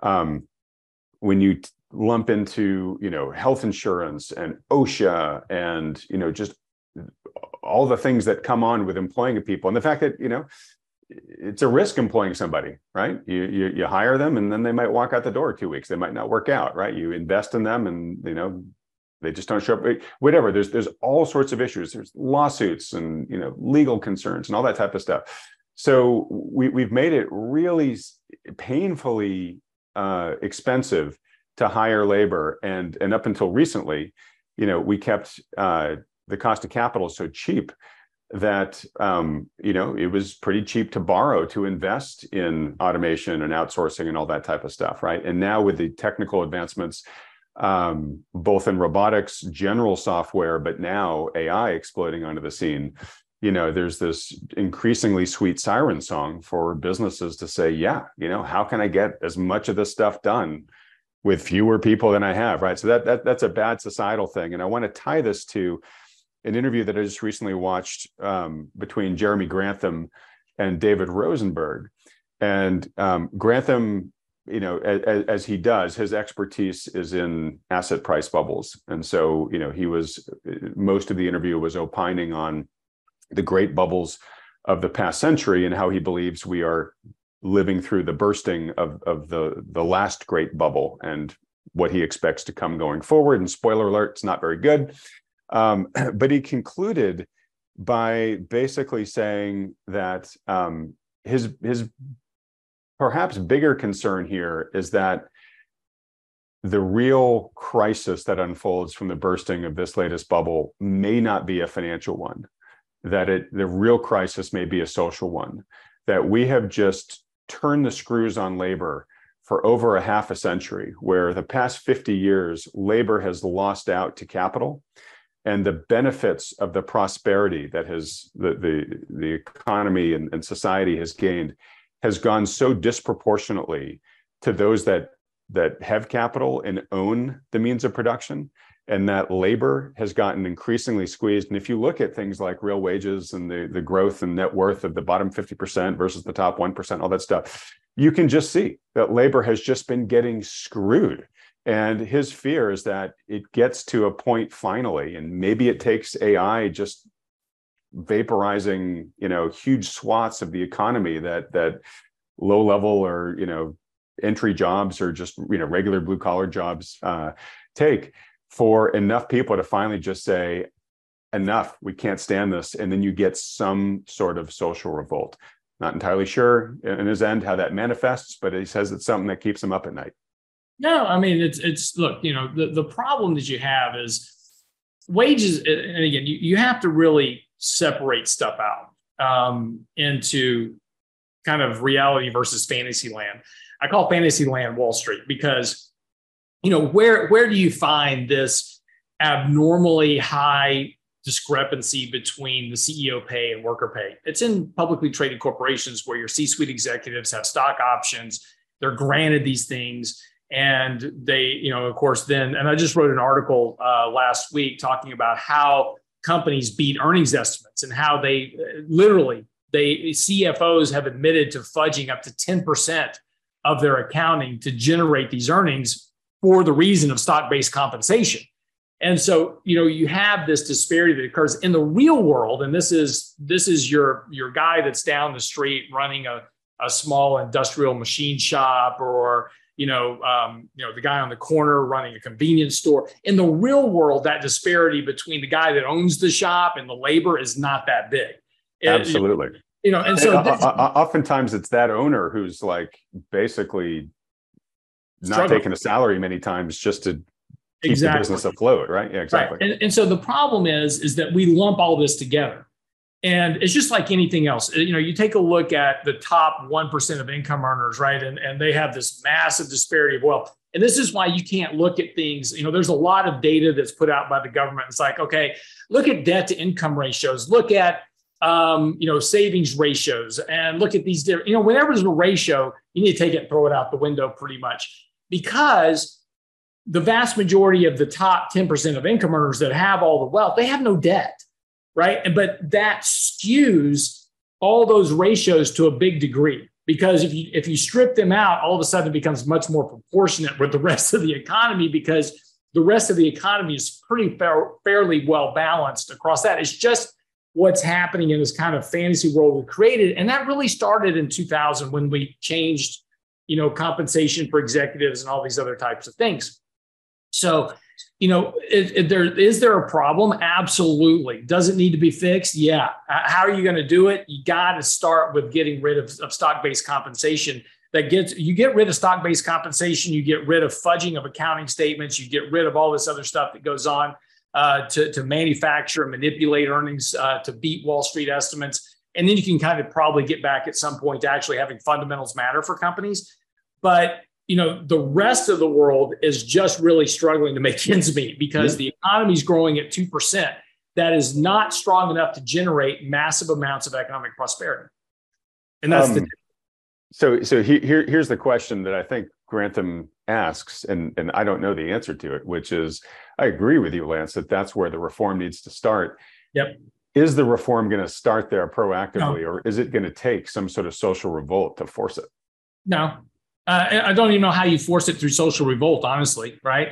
when you lump into health insurance and OSHA and just all the things that come on with employing people, and the fact that it's a risk employing somebody, right? You hire them and then they might walk out the door 2 weeks. They might not work out, right? You invest in them and they just don't show up. Whatever. There's all sorts of issues. There's lawsuits and legal concerns and all that type of stuff. So we've made it really painfully expensive to hire labor, and up until recently, we kept the cost of capital so cheap that it was pretty cheap to borrow to invest in automation and outsourcing and all that type of stuff, right? And now with the technical advancements, both in robotics, general software, but now AI exploding onto the scene, there's this increasingly sweet siren song for businesses to say, how can I get as much of this stuff done with fewer people than I have, right? So that's a bad societal thing. And I want to tie this to an interview that I just recently watched between Jeremy Grantham and David Rosenberg. And Grantham, as he does, his expertise is in asset price bubbles. And so, most of the interview was opining on the great bubbles of the past century and how he believes we are living through the bursting of the last great bubble and what he expects to come going forward. And spoiler alert, it's not very good. But he concluded by basically saying that his perhaps bigger concern here is that the real crisis that unfolds from the bursting of this latest bubble may not be a financial one, that the real crisis may be a social one, that we have just turned the screws on labor for over a half a century, where the past 50 years, labor has lost out to capital, and the benefits of the prosperity that the economy and society has gained has gone so disproportionately to those that have capital and own the means of production, and that labor has gotten increasingly squeezed. And if you look at things like real wages and the growth and net worth of the bottom 50% versus the top 1%, all that stuff, you can just see that labor has just been getting screwed. And his fear is that it gets to a point finally, and maybe it takes AI just vaporizing, huge swaths of the economy that low level or, entry jobs or just, regular blue collar jobs take, for enough people to finally just say, enough, we can't stand this. And then you get some sort of social revolt. Not entirely sure in his end how that manifests, but he says it's something that keeps him up at night. No, I mean, it's look, the problem that you have is wages. And again, you have to really separate stuff out into kind of reality versus fantasy land. I call fantasy land Wall Street because, where do you find this abnormally high discrepancy between the CEO pay and worker pay? It's in publicly traded corporations where your C-suite executives have stock options. They're granted these things. And they, of course, then, and I just wrote an article last week talking about how companies beat earnings estimates and how CFOs have admitted to fudging up to 10% of their accounting to generate these earnings for the reason of stock-based compensation. And so, you have this disparity that occurs in the real world. And this is your guy that's down the street running a small industrial machine shop, or, the guy on the corner running a convenience store. In the real world, that disparity between the guy that owns the shop and the labor is not that big. Absolutely. And so oftentimes it's that owner who's like basically not taking a salary many times just to keep the business afloat, right? Yeah, exactly. Right. And so the problem is that we lump all this together. And it's just like anything else. You take a look at the top 1% of income earners, right? And they have this massive disparity of wealth. And this is why you can't look at things. There's a lot of data that's put out by the government. It's like, okay, look at debt to income ratios, look at savings ratios, and look at these different, whenever there's a ratio, you need to take it and throw it out the window pretty much, because the vast majority of the top 10% of income earners that have all the wealth, they have no debt, right? But that skews all those ratios to a big degree, because if you strip them out, all of a sudden it becomes much more proportionate with the rest of the economy, because the rest of the economy is pretty fairly well balanced across that. It's just what's happening in this kind of fantasy world we created. And that really started in 2000 when we changed, compensation for executives and all these other types of things. So, is there a problem? Absolutely. Does it need to be fixed? Yeah. How are you going to do it? You got to start with getting rid of stock-based compensation. You get rid of stock-based compensation, you get rid of fudging of accounting statements, you get rid of all this other stuff that goes on to manufacture and manipulate earnings to beat Wall Street estimates. And then you can kind of probably get back at some point to actually having fundamentals matter for companies. But, the rest of the world is just really struggling to make ends meet, because the economy is growing at 2%. That is not strong enough to generate massive amounts of economic prosperity. And that's here's the question that I think Grantham asks, and I don't know the answer to it, which is, I agree with you, Lance, that's where the reform needs to start. Yep. Is the reform going to start there proactively, or is it going to take some sort of social revolt to force it? No, I don't even know how you force it through social revolt, honestly, right?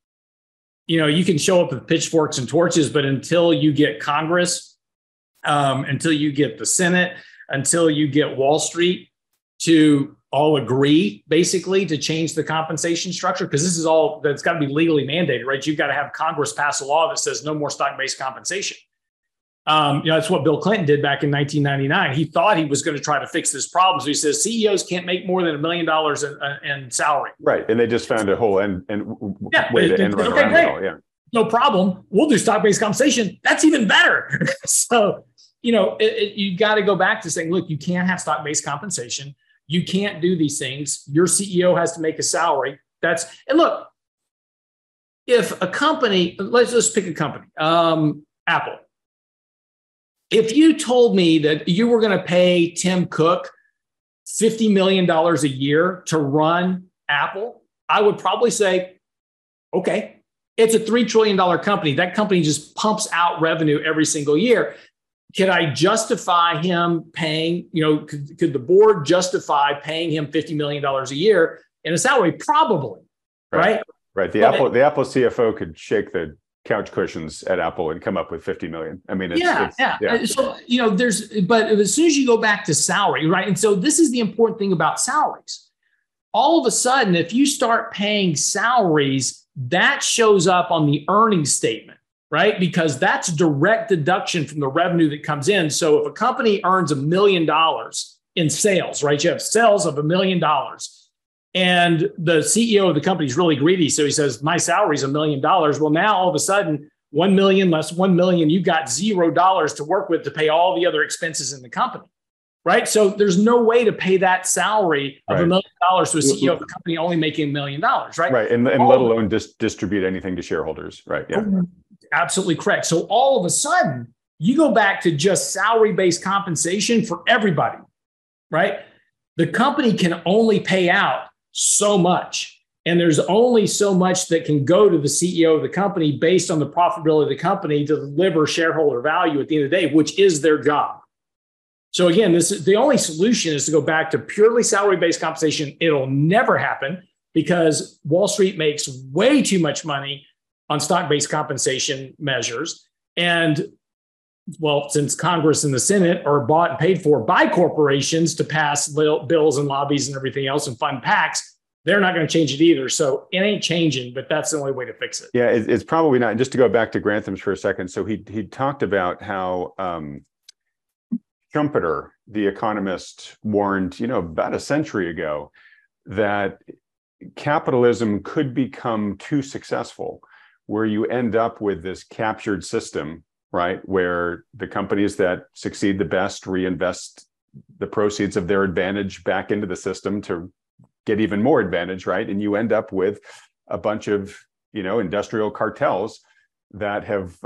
You can show up with pitchforks and torches, but until you get Congress, until you get the Senate, until you get Wall Street to all agree, basically, to change the compensation structure, because this is all that's got to be legally mandated, right? You've got to have Congress pass a law that says no more stock-based compensation. That's what Bill Clinton did back in 1999. He thought he was going to try to fix this problem. So he says CEOs can't make more than $1 million in salary. Right. And they just found a whole way to end run around it all. Yeah. No problem. We'll do stock-based compensation. That's even better. So, you got to go back to saying, look, you can't have stock-based compensation. You can't do these things. Your CEO has to make a salary. And look, if a company, let's pick a company, Apple. If you told me that you were going to pay Tim Cook $50 million a year to run Apple, I would probably say, okay, it's a $3 trillion company. That company just pumps out revenue every single year. Can I justify him paying, could the board justify paying him $50 million a year in a salary? Probably, right? Right. The Apple CFO could shake the couch cushions at Apple and come up with 50 million. I mean, yeah. So, but as soon as you go back to salary, right? And so this is the important thing about salaries. All of a sudden, if you start paying salaries, that shows up on the earnings statement, right? Because that's direct deduction from the revenue that comes in. So if a company earns $1 million in sales, right? You have sales of $1 million. And the CEO of the company is really greedy. So he says, my salary is $1 million. Well, now all of a sudden, 1 million less 1 million, you've got $0 to work with to pay all the other expenses in the company, right? So there's no way to pay that salary of $1 million to a CEO of a company only making $1 million, right? Right, and let alone distribute anything to shareholders, right? Yeah, absolutely correct. So all of a sudden, you go back to just salary-based compensation for everybody, right? The company can only pay out so much. And there's only so much that can go to the CEO of the company based on the profitability of the company to deliver shareholder value at the end of the day, which is their job. So again, this is the only solution is to go back to purely salary-based compensation. It'll never happen because Wall Street makes way too much money on stock-based compensation measures. And well, since Congress and the Senate are bought and paid for by corporations to pass bills and lobbies and everything else and fund PACs, they're not going to change it either. So it ain't changing, but that's the only way to fix it. Yeah, it's probably not. Just to go back to Grantham's for a second. So he talked about how Schumpeter, the economist, warned, about a century ago that capitalism could become too successful, where you end up with this captured system, right, where the companies that succeed the best reinvest the proceeds of their advantage back into the system to get even more advantage, right? And you end up with a bunch of, industrial cartels that have,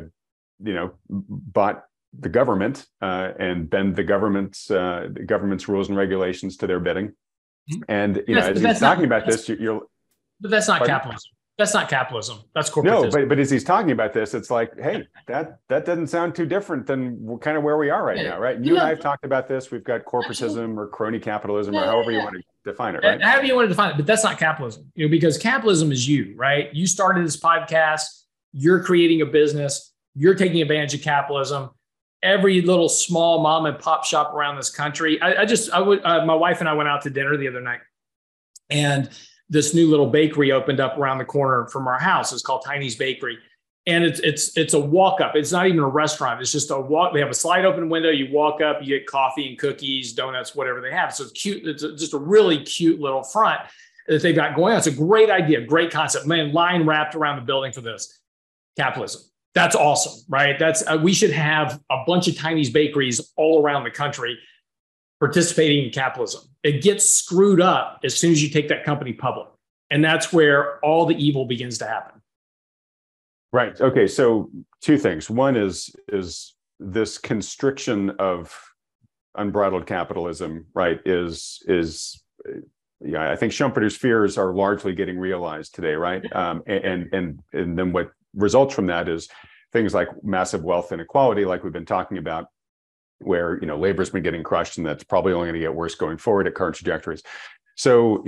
bought the government and bend the government's rules and regulations to their bidding. And, as he's talking about this, but that's not capitalism. That's not capitalism. That's corporatism. No, but as he's talking about this, it's like, hey, that doesn't sound too different than kind of where we are right now, right? You and I have talked about this. We've got corporatism or crony capitalism or however you want to define it, right? However you want to define it, but that's not capitalism. Because capitalism is you, right? You started this podcast. You're creating a business. You're taking advantage of capitalism. Every little small mom and pop shop around this country. My wife and I went out to dinner the other night, and this new little bakery opened up around the corner from our house. It's called Tiny's Bakery. And it's a walk up. It's not even a restaurant. It's just a walk. They have a slide open window. You walk up, you get coffee and cookies, donuts, whatever they have. So it's cute. It's just a really cute little front that they've got going on. It's a great idea, great concept. Man, line wrapped around the building for this. Capitalism. That's awesome, right? We should have a bunch of Tiny's bakeries all around the country participating in capitalism. It gets screwed up as soon as you take that company public. And that's where all the evil begins to happen. Right. Okay. So two things. One is this constriction of unbridled capitalism, right, is I think Schumpeter's fears are largely getting realized today, right? And then what results from that is things like massive wealth inequality, like we've been talking about, where labor's been getting crushed, and that's probably only going to get worse going forward at current trajectories. So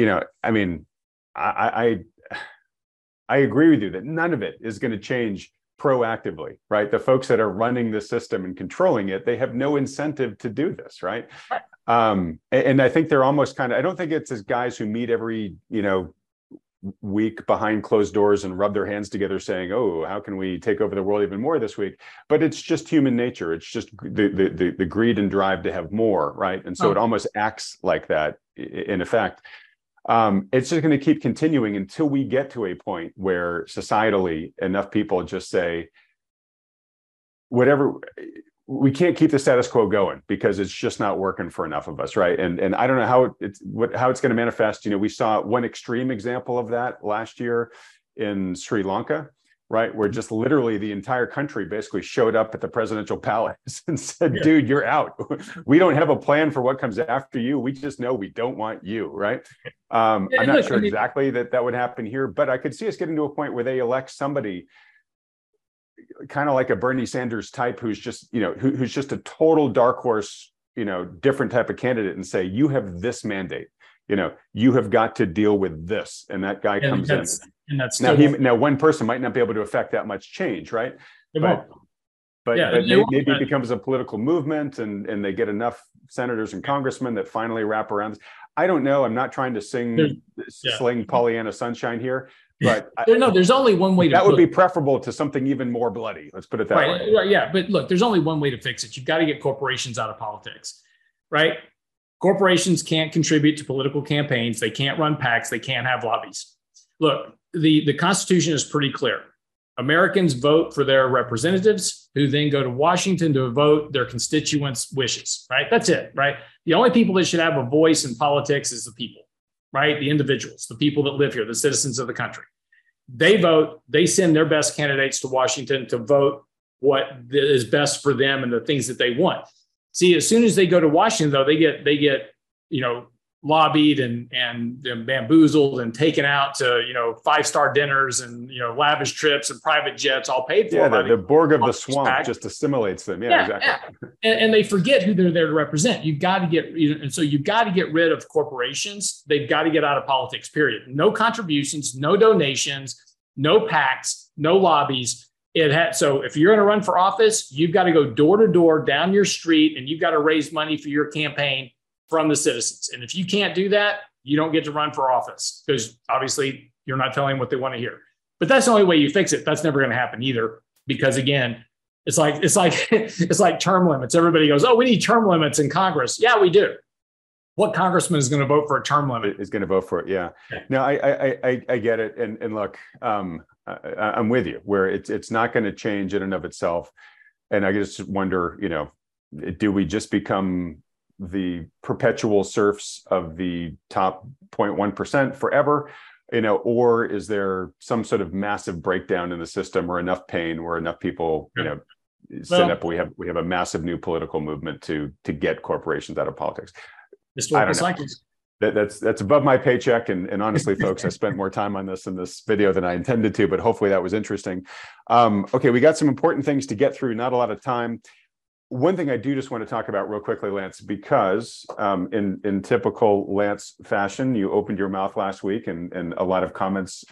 I agree with you that none of it is going to change proactively, right? The folks that are running the system and controlling it, they have no incentive to do this, right? And I think they're almost I don't think it's as guys who meet every week behind closed doors and rub their hands together saying, oh, how can we take over the world even more this week? But it's just human nature. It's just the greed and drive to have more, right? And so it almost acts like that in effect. It's just going to keep continuing until we get to a point where societally enough people just say, whatever, we can't keep the status quo going because it's just not working for enough of us, right? And I don't know how it's going to manifest. We saw one extreme example of that last year in Sri Lanka, right, where just literally the entire country basically showed up at the presidential palace and said, dude, you're out. We don't have a plan for what comes after you. We just know we don't want you, right? I'm not sure exactly that would happen here, but I could see us getting to a point where they elect somebody kind of like a Bernie Sanders type who's just, who's just a total dark horse, different type of candidate, and say, you have this mandate, you have got to deal with this. And that guy comes in. And that's now one person might not be able to affect that much change, right? But maybe it becomes a political movement and they get enough senators and congressmen that finally wrap around this. I don't know. I'm not trying to sling Pollyanna sunshine here. But there's only one way that would be preferable to something even more bloody. Let's put it that way. Right, yeah. But look, there's only one way to fix it. You've got to get corporations out of politics, right? Corporations can't contribute to political campaigns. They can't run PACs. They can't have lobbies. Look, the Constitution is pretty clear. Americans vote for their representatives who then go to Washington to vote their constituents' wishes, right? That's it, right? The only people that should have a voice in politics is the people, right? The individuals, the people that live here, the citizens of the country. They vote, they send their best candidates to Washington to vote what is best for them and the things that they want. See, as soon as they go to Washington, though, they get lobbied and bamboozled and taken out to, 5-star dinners and, lavish trips and private jets all paid for. Yeah, the Borg of the swamp just assimilates them. Yeah, exactly. Yeah. And they forget who they're there to represent. You've got to get rid of corporations. They've got to get out of politics, period. No contributions, no donations, no PACs, no lobbies. So if you're going to run for office, you've got to go door to door down your street and you've got to raise money for your campaign from the citizens. And if you can't do that, you don't get to run for office because obviously you're not telling them what they want to hear. But that's the only way you fix it. That's never going to happen either. Because again, it's like term limits. Everybody goes, oh, we need term limits in Congress. Yeah, we do. What congressman is going to vote for a term limit? Is going to vote for it. Yeah. No, I get it. And look, I'm with you where it's not going to change in and of itself. And I just wonder, do we just become the perpetual serfs of the top 0.1% forever, or is there some sort of massive breakdown in the system or enough pain where enough people, stand up? We have a massive new political movement to get corporations out of politics. Historical cycles. That's above my paycheck. And honestly, folks, I spent more time on this in this video than I intended to, but hopefully that was interesting. Okay, we got some important things to get through, not a lot of time. One thing I do just want to talk about real quickly, Lance, because in typical Lance fashion, you opened your mouth last week and a lot of comments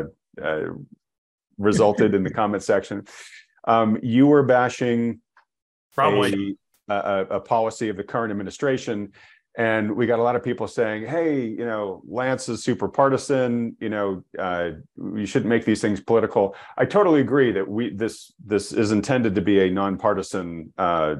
resulted in the comment section. You were bashing probably a policy of the current administration. And we got a lot of people saying, hey, Lance is super partisan, you shouldn't make these things political. I totally agree that this is intended to be a nonpartisan,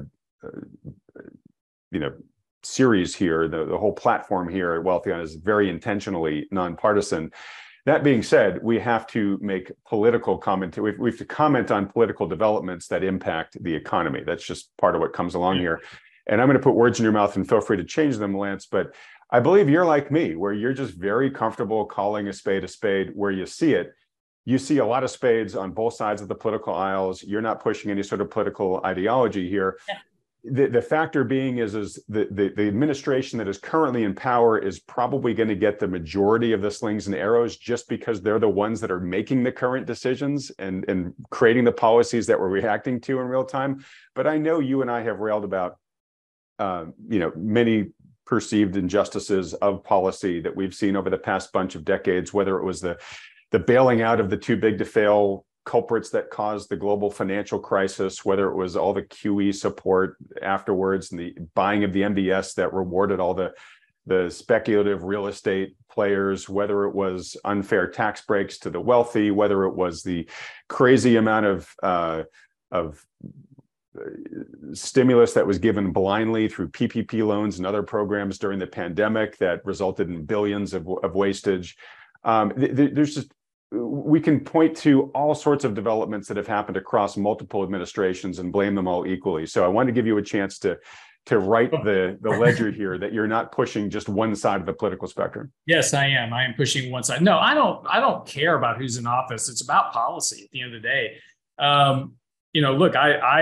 series here. The whole platform here at Wealthion is very intentionally nonpartisan. That being said, we have to make political comment. We have to comment on political developments that impact the economy. That's just part of what comes along here. And I'm going to put words in your mouth and feel free to change them, Lance. But I believe you're like me, where you're just very comfortable calling a spade where you see it. You see a lot of spades on both sides of the political aisles. You're not pushing any sort of political ideology here. Yeah. The factor being is the administration that is currently in power is probably going to get the majority of the slings and arrows just because they're the ones that are making the current decisions and creating the policies that we're reacting to in real time. But I know you and I have railed about many perceived injustices of policy that we've seen over the past bunch of decades, whether it was the bailing out of the too big to fail culprits that caused the global financial crisis, whether it was all the QE support afterwards and the buying of the MBS that rewarded all the the speculative real estate players, whether it was unfair tax breaks to the wealthy, whether it was the crazy amount of stimulus that was given blindly through PPP loans and other programs during the pandemic that resulted in billions of wastage. There's just, we can point to all sorts of developments that have happened across multiple administrations and blame them all equally. So I wanted to give you a chance to write the ledger here, that you're not pushing just one side of the political spectrum. Yes, I am. I am pushing one side. No, I don't care about who's in office. It's about policy at the end of the day. Look,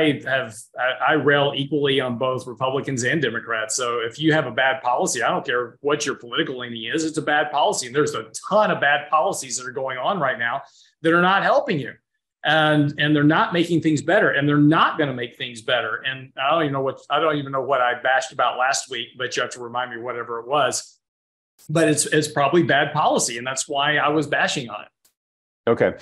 I rail equally on both Republicans and Democrats. So if you have a bad policy, I don't care what your political leaning is, it's a bad policy. And there's a ton of bad policies that are going on right now that are not helping you. And they're not making things better, and they're not going to make things better. And I don't even know what I bashed about last week, but you have to remind me whatever it was. But it's probably bad policy, and that's why I was bashing on it. Okay.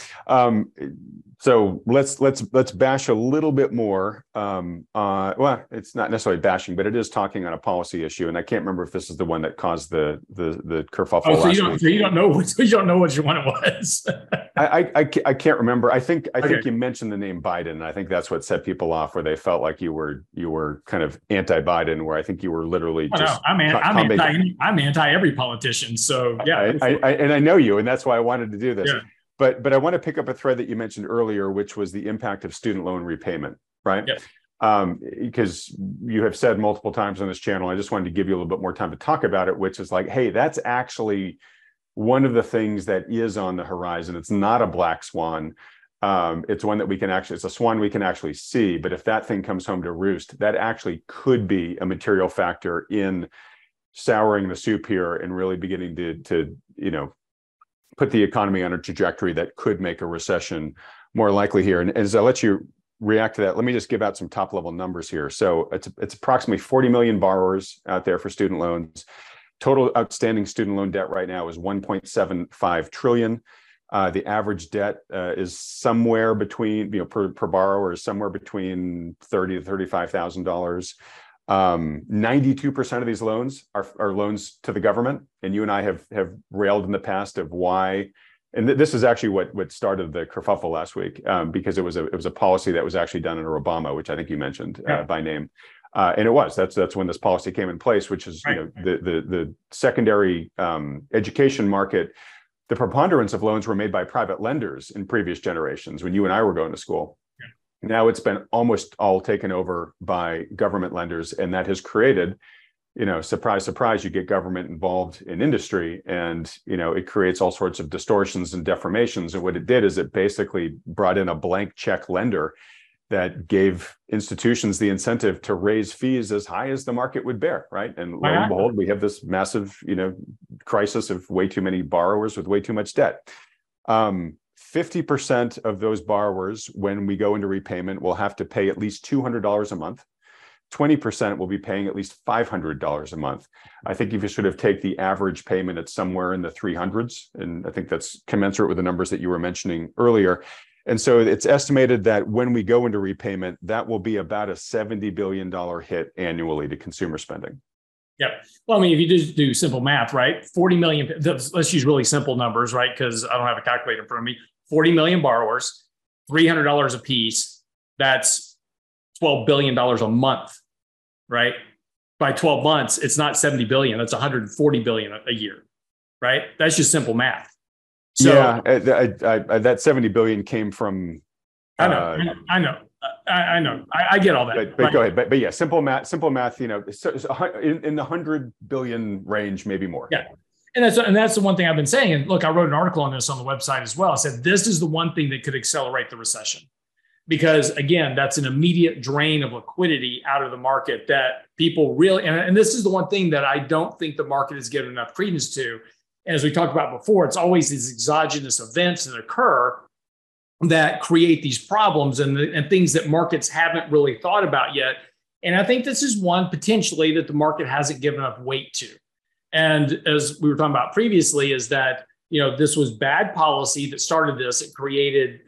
So let's bash a little bit more. Well, it's not necessarily bashing, but it is talking on a policy issue. And I can't remember if this is the one that caused the kerfuffle. Oh, so you don't know which one it was. I can't remember. I think you mentioned the name Biden. And I think that's what set people off, where they felt like you were kind of anti-Biden, where I think you were literally just. I'm anti every politician. So yeah. And I know you, and that's why I wanted to do this. Yeah. But I want to pick up a thread that you mentioned earlier, which was the impact of student loan repayment, right? Yep. Because you have said multiple times on this channel, I just wanted to give you a little bit more time to talk about it, which is like, hey, that's actually one of the things that is on the horizon. It's not a black swan. It's one that it's a swan we can actually see. But if that thing comes home to roost, that actually could be a material factor in souring the soup here and really beginning to put the economy on a trajectory that could make a recession more likely here. And as I let you react to that, let me just give out some top level numbers here. So it's approximately 40 million borrowers out there for student loans. Total outstanding student loan debt right now is 1.75 trillion. The average debt is somewhere between, per borrower is somewhere between $30,000 to $35,000. 92% of these loans are loans to the government. And you and I have railed in the past of why, and this is actually what started the kerfuffle last week, because it was a policy that was actually done under Obama, which I think you mentioned by name. And it was, that's when this policy came in place, which is, the secondary education market. The preponderance of loans were made by private lenders in previous generations when you and I were going to school. Now it's been almost all taken over by government lenders, and that has created, surprise, surprise, you get government involved in industry, and, it creates all sorts of distortions and deformations. And what it did is it basically brought in a blank check lender that gave institutions the incentive to raise fees as high as the market would bear, right? And lo and behold, we have this massive, crisis of way too many borrowers with way too much debt. 50% of those borrowers, when we go into repayment, will have to pay at least $200 a month. 20% will be paying at least $500 a month. I think if you sort of take the average payment, it's somewhere in the 300s. And I think that's commensurate with the numbers that you were mentioning earlier. And so it's estimated that when we go into repayment, that will be about a $70 billion hit annually to consumer spending. Yep. Well, I mean, if you just do simple math, right? 40 million, let's use really simple numbers, right? Because I don't have a calculator in front of me. 40 million borrowers, $300 a piece. That's $12 billion a month, right? By 12 months, it's not 70 billion. That's 140 billion a year, right? That's just simple math. So, yeah, that 70 billion came from. I know. I get all that. But go ahead. But yeah, simple math. In the 100 billion range, maybe more. Yeah, and that's the one thing I've been saying. And look, I wrote an article on this on the website as well. I said this is the one thing that could accelerate the recession, because again, that's an immediate drain of liquidity out of the market that people really. And this is the one thing that I don't think the market is given enough credence to. And as we talked about before, it's always these exogenous events that occur that create these problems and things that markets haven't really thought about yet. And I think this is one potentially that the market hasn't given enough weight to. And as we were talking about previously, is that, this was bad policy that started this. It created,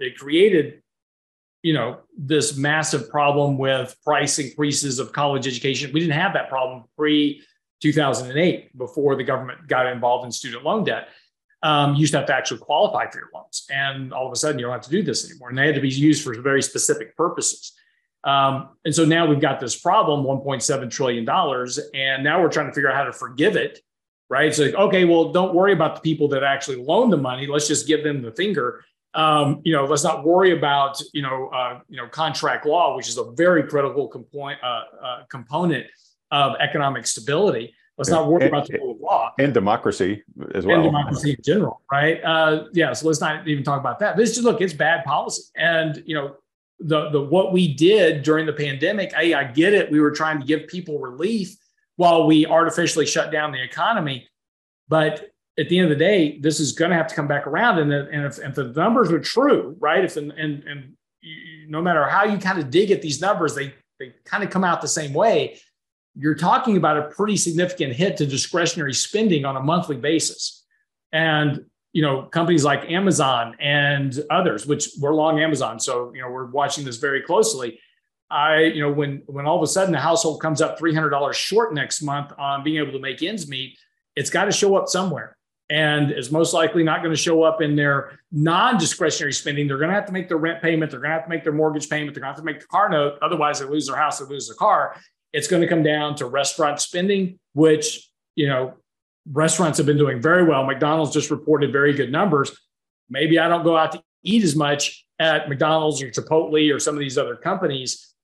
this massive problem with price increases of college education. We didn't have that problem 2008, before the government got involved in student loan debt. You used to have to actually qualify for your loans. And all of a sudden, you don't have to do this anymore. And they had to be used for very specific purposes. And so now we've got this problem, $1.7 trillion. And now we're trying to figure out how to forgive it, right? So, okay, well, don't worry about the people that actually loan the money. Let's just give them the finger. Let's not worry about, contract law, which is a very critical component of economic stability. Let's not worry about the rule of law. And democracy as well. And democracy in general, right? So let's not even talk about that. But it's bad policy. And, the what we did during the pandemic, I get it. We were trying to give people relief while we artificially shut down the economy. But at the end of the day, this is going to have to come back around. And if the numbers are true, right? No matter how you kind of dig at these numbers, they kind of come out the same way. You're talking about a pretty significant hit to discretionary spending on a monthly basis. And, companies like Amazon and others, which we're long Amazon. So, we're watching this very closely. When all of a sudden the household comes up $300 short next month on being able to make ends meet, it's got to show up somewhere. And is most likely not going to show up in their non-discretionary spending. They're going to have to make their rent payment. They're going to have to make their mortgage payment. They're going to have to make the car note. Otherwise, they lose their house, they lose their car. It's going to come down to restaurant spending, which, restaurants have been doing very well. McDonald's just reported very good numbers. Maybe I don't go out to eat as much at McDonald's or Chipotle or some of these other companies.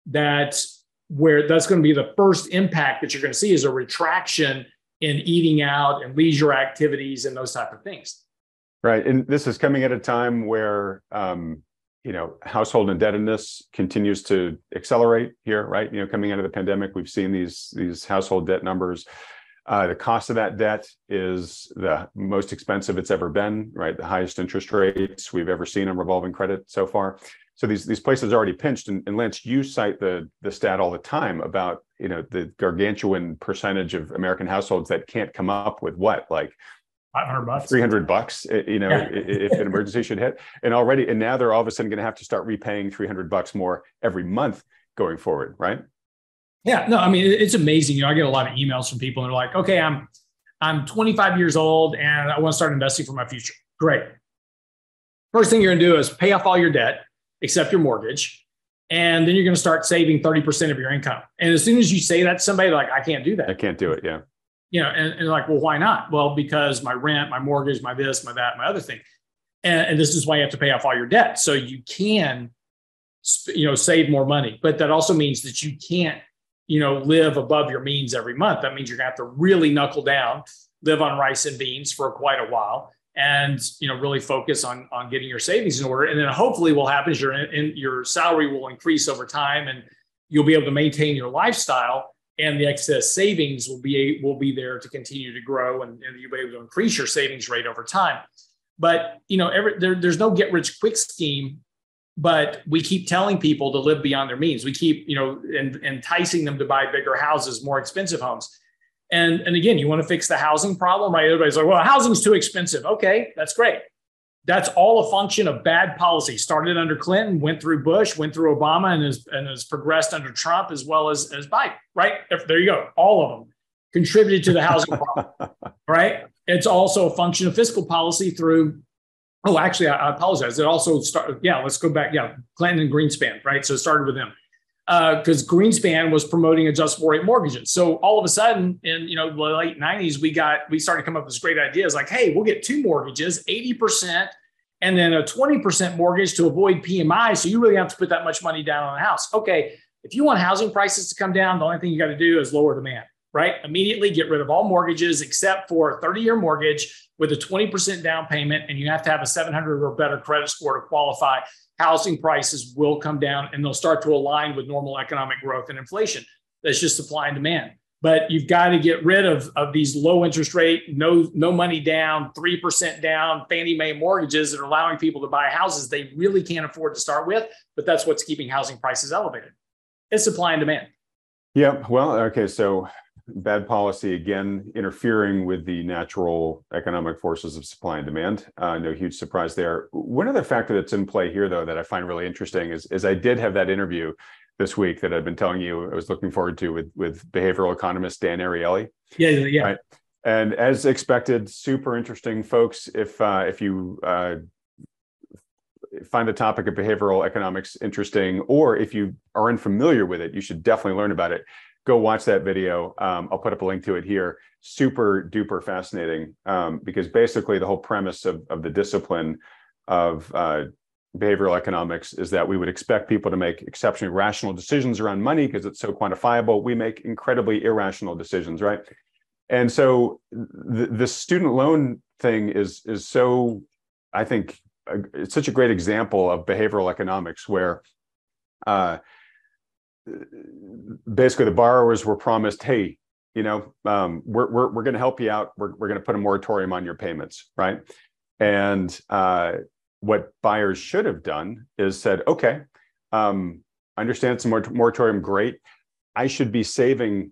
Where that's going to be the first impact that you're going to see is a retraction in eating out and leisure activities and those type of things. Right. And this is coming at a time where, household indebtedness continues to accelerate here, right? Coming out of the pandemic, we've seen these household debt numbers. The cost of that debt is the most expensive it's ever been, right? The highest interest rates we've ever seen on revolving credit so far. So these places are already pinched. And Lance, you cite the stat all the time about, the gargantuan percentage of American households that can't come up with like $500, $300, if an emergency should hit. And now they're all of a sudden going to have to start repaying $300 more every month going forward, right? Yeah, no, I mean, it's amazing. I get a lot of emails from people and they're like, okay, I'm 25 years old and I want to start investing for my future. Great. First thing you're going to do is pay off all your debt, except your mortgage. And then you're going to start saving 30% of your income. And as soon as you say that to somebody, they're like, I can't do that. I can't do it. Yeah. And like, well, why not? Well, because my rent, my mortgage, my this, my that, my other thing. And this is why you have to pay off all your debt. So you can, save more money. But that also means that you can't, live above your means every month. That means you're going to have to really knuckle down, live on rice and beans for quite a while, and really focus on getting your savings in order. And then hopefully what will happen is your salary will increase over time, and you'll be able to maintain your lifestyle, and the excess savings will be there to continue to grow, and you'll be able to increase your savings rate over time. But there's no get rich quick scheme. But we keep telling people to live beyond their means. We keep, enticing them to buy bigger houses, more expensive homes. And again, you want to fix the housing problem, right? Everybody's like, well, housing's too expensive. Okay, that's great. That's all a function of bad policy. Started under Clinton, went through Bush, went through Obama, and has progressed under Trump as well as Biden, right? There you go. All of them contributed to the housing problem, right? It's also a function of fiscal policy through. Oh, actually, I apologize. It also started. Yeah, let's go back. Yeah, Clinton and Greenspan, right? So it started with them because Greenspan was promoting adjustable rate mortgages. So all of a sudden, in the late 90s, we started to come up with this great ideas like, hey, we'll get two mortgages, 80%, and then a 20% mortgage to avoid PMI. So you really have to put that much money down on a house. Okay, if you want housing prices to come down, the only thing you got to do is lower demand, right? Immediately get rid of all mortgages except for a 30-year mortgage with a 20% down payment, and you have to have a 700 or better credit score to qualify. Housing prices will come down, and they'll start to align with normal economic growth and inflation. That's just supply and demand. But you've got to get rid of these low interest rate, no money down, 3% down Fannie Mae mortgages that are allowing people to buy houses they really can't afford to start with. But that's what's keeping housing prices elevated. It's supply and demand. Yeah. Well, okay. So bad policy, again, interfering with the natural economic forces of supply and demand. No huge surprise there. One other factor that's in play here, though, that I find really interesting is I did have that interview this week that I've been telling you I was looking forward to with behavioral economist Dan Ariely. Yeah. Right? And as expected, super interesting, folks. If you find the topic of behavioral economics interesting, or if you are unfamiliar with it, you should definitely learn about it. Go watch that video. I'll put up a link to it here. Super duper fascinating, because basically the whole premise of the discipline of behavioral economics is that we would expect people to make exceptionally rational decisions around money because it's so quantifiable. We make incredibly irrational decisions, right? And so the student loan thing is so, I think, it's such a great example of behavioral economics where basically the borrowers were promised, hey, we're going to help you out. We're going to put a moratorium on your payments, right? And what buyers should have done is said, okay, I understand it's a moratorium, great. I should be saving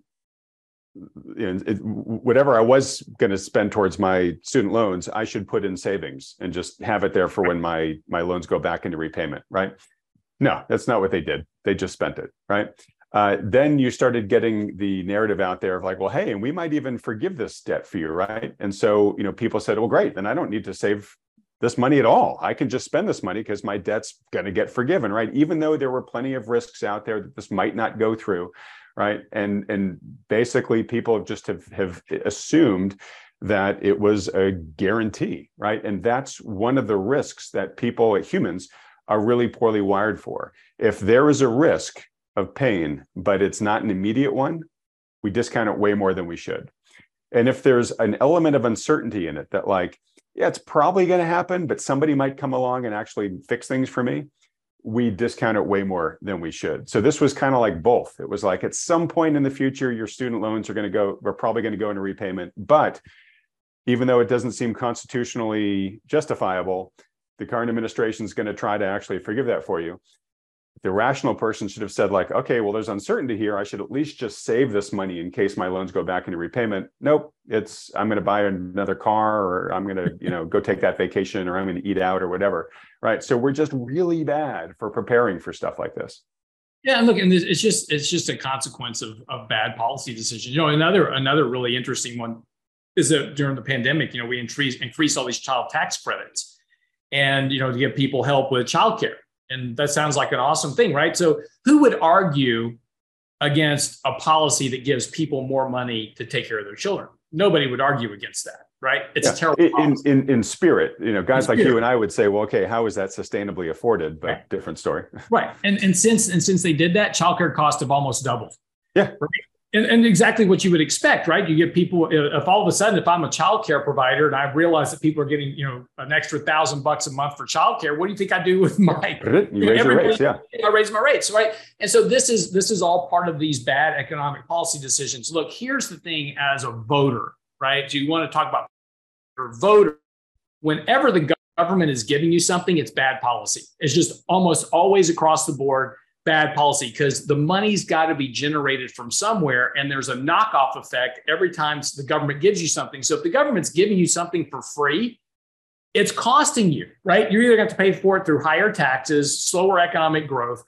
whatever I was going to spend towards my student loans, I should put in savings and just have it there for when my loans go back into repayment, right? No, that's not what they did. They just spent it, right? Then you started getting the narrative out there of like, well, hey, and we might even forgive this debt for you, right? And so, people said, well, great, then I don't need to save this money at all. I can just spend this money because my debt's going to get forgiven, right? Even though there were plenty of risks out there that this might not go through, right? And basically people have assumed that it was a guarantee, right? And that's one of the risks that humans are really poorly wired for. If there is a risk of pain, but it's not an immediate one, we discount it way more than we should. And if there's an element of uncertainty in it that like, yeah, it's probably going to happen, but somebody might come along and actually fix things for me, we discount it way more than we should. So this was kind of like both. It was like at some point in the future, your student loans we're probably going to go into repayment. But even though it doesn't seem constitutionally justifiable, the current administration is going to try to actually forgive that for you. The rational person should have said like, okay, well, there's uncertainty here. I should at least just save this money in case my loans go back into repayment. Nope, I'm going to buy another car, or I'm going to, go take that vacation, or I'm going to eat out or whatever. Right. So we're just really bad for preparing for stuff like this. Yeah, and look, and it's just a consequence of bad policy decisions. Another really interesting one is that during the pandemic, we increased all these child tax credits, and to give people help with childcare. And that sounds like an awesome thing, right? So who would argue against a policy that gives people more money to take care of their children? Nobody would argue against that, right? It's a terrible policy. In spirit, guys like you and I would say, well, okay, how is that sustainably afforded? But right. Different story. Right. And since they did that, childcare costs have almost doubled. Yeah. Right? And exactly what you would expect, right? You get people, if all of a sudden, if I'm a childcare provider and I realize that people are getting, an extra $1,000 a month for childcare, what do you think I do with my? You raise your rates, yeah. I raise my rates, right? And so this is all part of these bad economic policy decisions. Look, here's the thing: as a voter, right? So you want to talk about your voter. Whenever the government is giving you something, it's bad policy. It's just almost always across the board. Bad policy, because the money's got to be generated from somewhere, and there's a knockoff effect every time the government gives you something. So if the government's giving you something for free, it's costing you, right? You're either going to have to pay for it through higher taxes, slower economic growth,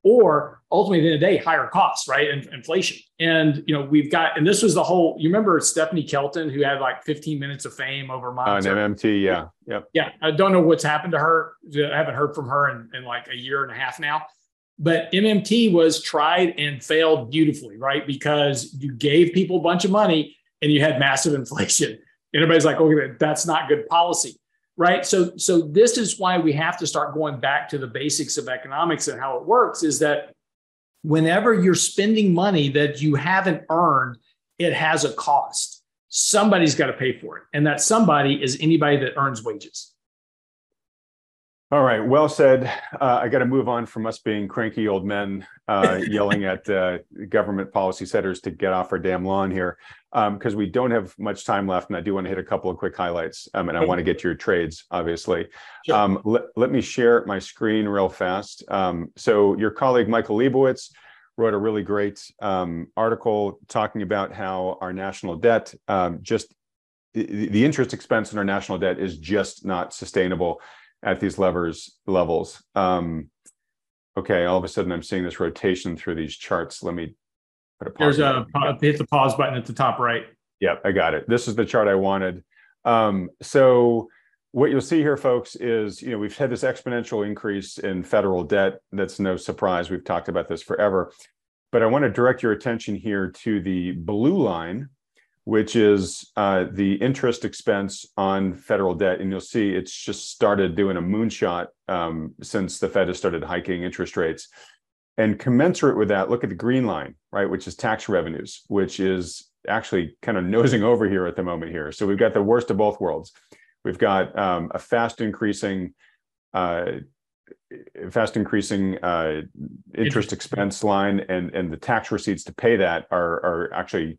or ultimately at the end of the day, higher costs, right? And inflation. And and this was the whole. You remember Stephanie Kelton, who had like 15 minutes of fame over months? On MMT, yeah, yep. Yeah, I don't know what's happened to her. I haven't heard from her in like a year and a half now. But MMT was tried and failed beautifully, right? Because you gave people a bunch of money and you had massive inflation. And everybody's like, okay, that's not good policy, right? So this is why we have to start going back to the basics of economics and how it works, is that whenever you're spending money that you haven't earned, it has a cost. Somebody's got to pay for it. And that somebody is anybody that earns wages. All right, well said. I got to move on from us being cranky old men yelling at government policy setters to get off our damn lawn here, because we don't have much time left, and I do want to hit a couple of quick highlights, and I want to get to your trades, obviously. Sure. Let me share my screen real fast. So your colleague, Michael Leibowitz, wrote a really great article talking about how our national debt, the interest expense in our national debt is just not sustainable at these levels. Okay, all of a sudden I'm seeing this rotation through these charts. Let me put a pause. Hit the pause button at the top right. Yep, I got it. This is the chart I wanted. So what you'll see here, folks, is we've had this exponential increase in federal debt. That's no surprise. We've talked about this forever. But I want to direct your attention here to the blue line, which is the interest expense on federal debt. And you'll see it's just started doing a moonshot since the Fed has started hiking interest rates. And commensurate with that, look at the green line, right, which is tax revenues, which is actually kind of nosing over here at the moment here. So we've got the worst of both worlds. We've got a fast increasing interest expense line, and the tax receipts to pay that are actually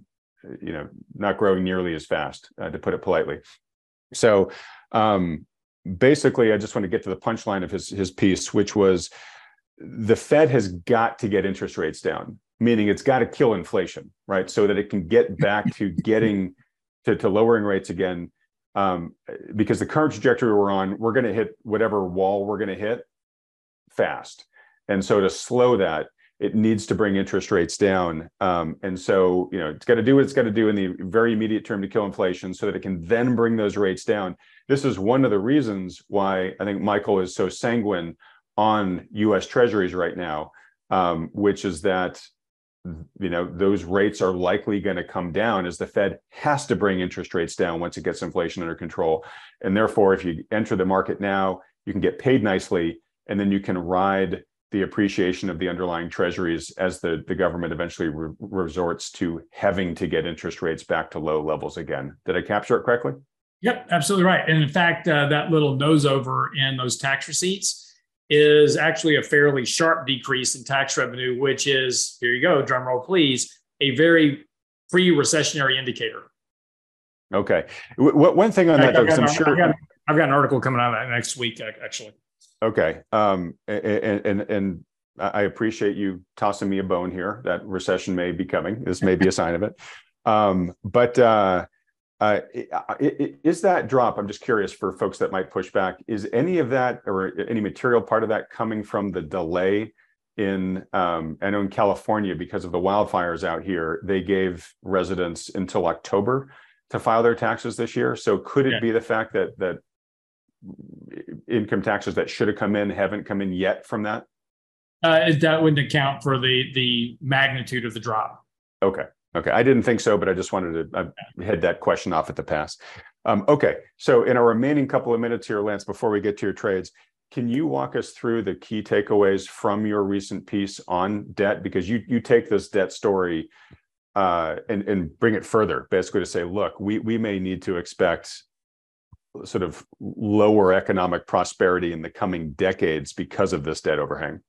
not growing nearly as fast, to put it politely. So basically, I just want to get to the punchline of his piece, which was the Fed has got to get interest rates down, meaning it's got to kill inflation, right? So that it can get back to getting to lowering rates again. Because the current trajectory we're on, we're going to hit whatever wall we're going to hit fast. And so to slow that, it needs to bring interest rates down. And so, it's got to do what it's got to do in the very immediate term to kill inflation so that it can then bring those rates down. This is one of the reasons why I think Michael is so sanguine on U.S. Treasuries right now, which is that those rates are likely going to come down as the Fed has to bring interest rates down once it gets inflation under control. And therefore, if you enter the market now, you can get paid nicely, and then you can ride the appreciation of the underlying treasuries as the government eventually resorts to having to get interest rates back to low levels again. Did I capture it correctly? Yep, absolutely right. And in fact, that little nose over in those tax receipts is actually a fairly sharp decrease in tax revenue, which is, here you go, drum roll please, a very pre-recessionary indicator. Okay. One thing on that, though, because I'm sure I've got an article coming out next week, actually. Okay. And I appreciate you tossing me a bone here. That recession may be coming. This may be a sign of it. But is that drop, I'm just curious for folks that might push back, is any of that or any material part of that coming from the delay in, I know in California, because of the wildfires out here, they gave residents until October to file their taxes this year. So could it be the fact that income taxes that should have come in haven't come in yet from that? That wouldn't account for the magnitude of the drop. Okay. I didn't think so, but I just wanted to head that question off at the pass. Okay. So in our remaining couple of minutes here, Lance, before we get to your trades, can you walk us through the key takeaways from your recent piece on debt? Because you take this debt story and bring it further, basically to say, look, we may need to expect sort of lower economic prosperity in the coming decades because of this debt overhang.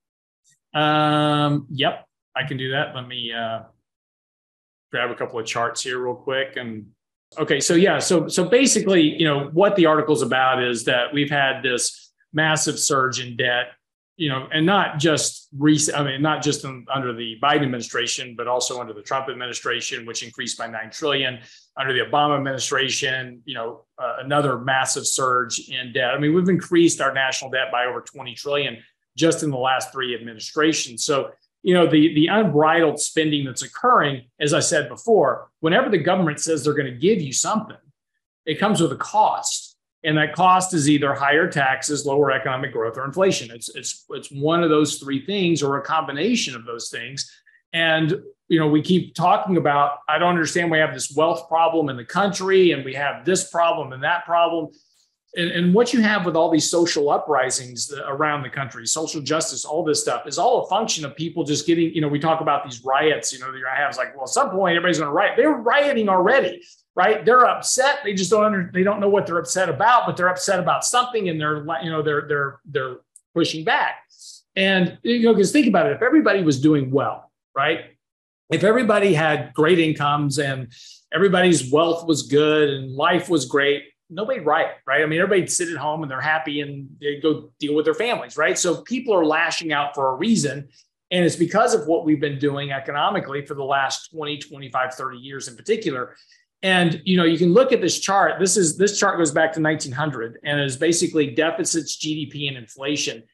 Yep, I can do that. Let me grab a couple of charts here real quick. And okay, so basically, what the article's about is that we've had this massive surge in debt, and not just under the Biden administration, but also under the Trump administration, which increased by $9 trillion. Under the Obama administration, another massive surge in debt. I mean, we've increased our national debt by over $20 trillion just in the last 3 administrations. So, the unbridled spending that's occurring, as I said before, whenever the government says they're going to give you something, it comes with a cost. And that cost is either higher taxes, lower economic growth, or inflation. It's one of those 3 things, or a combination of those things. And, we keep talking about, I don't understand, we have this wealth problem in the country, and we have this problem and that problem. And what you have with all these social uprisings around the country, social justice, all this stuff is all a function of people just getting, we talk about these riots, that I have, it's like, well, at some point everybody's going to riot. They're rioting already, right? They're upset. They just they don't know what they're upset about, but they're upset about something, and they're pushing back. And, because think about it, if everybody was doing well, right? If everybody had great incomes and everybody's wealth was good and life was great, nobody riot, right? I mean, everybody'd sit at home and they're happy and they go deal with their families, right? So people are lashing out for a reason. And it's because of what we've been doing economically for the last 20, 25, 30 years in particular. And, you can look at this chart. This chart goes back to 1900 and is basically deficits, GDP, and inflation.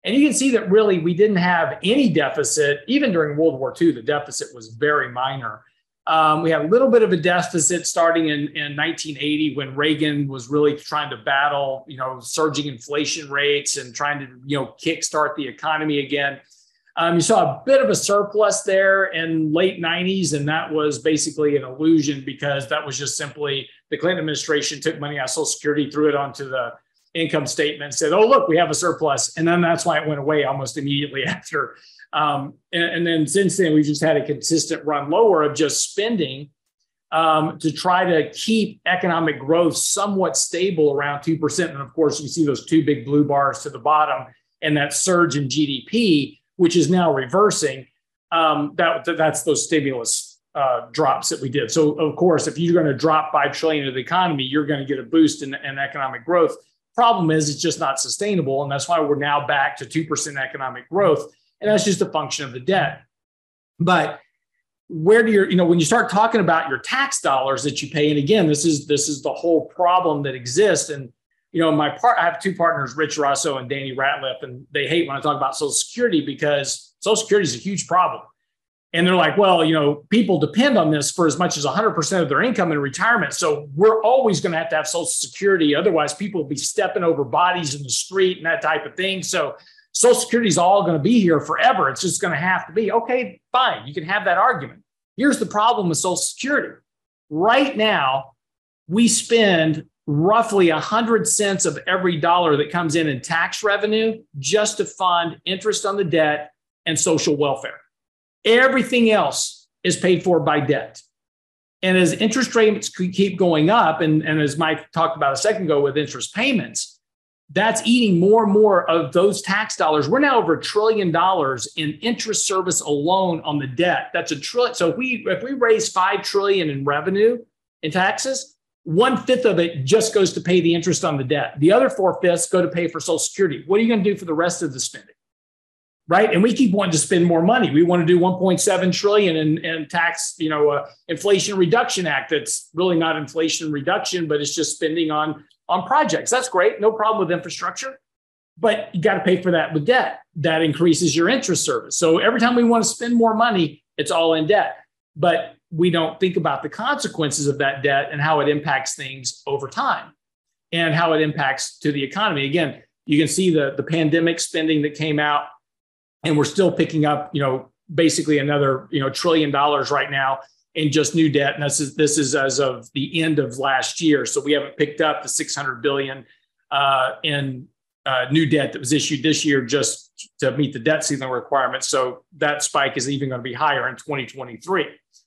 And you can see that really we didn't have any deficit. Even during World War II, the deficit was very minor. We had a little bit of a deficit starting in 1980 when Reagan was really trying to battle, surging inflation rates and trying to, kickstart the economy again. You saw a bit of a surplus there in late 90s, and that was basically an illusion because that was just simply the Clinton administration took money out of Social Security, threw it onto the income statement, said, oh, look, we have a surplus. And then that's why it went away almost immediately after. And then since then, we've just had a consistent run lower of just spending to try to keep economic growth somewhat stable around 2%. And of course, you see those two big blue bars to the bottom and that surge in GDP, which is now reversing. That's those stimulus drops that we did. So of course, if you're going to drop $5 trillion into the economy, you're going to get a boost in economic growth. Problem is, it's just not sustainable. And that's why we're now back to 2% economic growth. And that's just a function of the debt. But where do when you start talking about your tax dollars that you pay, and again, this is the whole problem that exists. And I have two partners, Rich Russo and Danny Ratliff, and they hate when I talk about Social Security because Social Security is a huge problem. And they're like, well, people depend on this for as much as 100% of their income in retirement. So we're always going to have Social Security. Otherwise, people will be stepping over bodies in the street and that type of thing. So Social Security is all going to be here forever. It's just going to have to be. Okay, fine. You can have that argument. Here's the problem with Social Security. Right now, we spend roughly 100 cents of every dollar that comes in tax revenue just to fund interest on the debt and social welfare. Everything else is paid for by debt. And as interest rates keep going up, and as Mike talked about a second ago with interest payments, that's eating more and more of those tax dollars. We're now over $1 trillion in interest service alone on the debt. That's $1 trillion. So if we raise $5 trillion in revenue in taxes, 1/5 of it just goes to pay the interest on the debt. The other 4/5 go to pay for Social Security. What are you going to do for the rest of the spending? Right. And we keep wanting to spend more money. We want to do 1.7 trillion in tax, Inflation Reduction Act. That's really not inflation reduction, but it's just spending on projects. That's great. No problem with infrastructure, but you got to pay for that with debt. That increases your interest service. So every time we want to spend more money, it's all in debt. But we don't think about the consequences of that debt and how it impacts things over time and how it impacts to the economy. Again, you can see the pandemic spending that came out. And we're still picking up, basically another, $1 trillion right now in just new debt. And this is as of the end of last year. So we haven't picked up the $600 billion in new debt that was issued this year just to meet the debt ceiling requirements. So that spike is even going to be higher in 2023.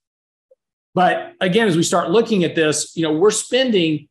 But again, as we start looking at this, we're spending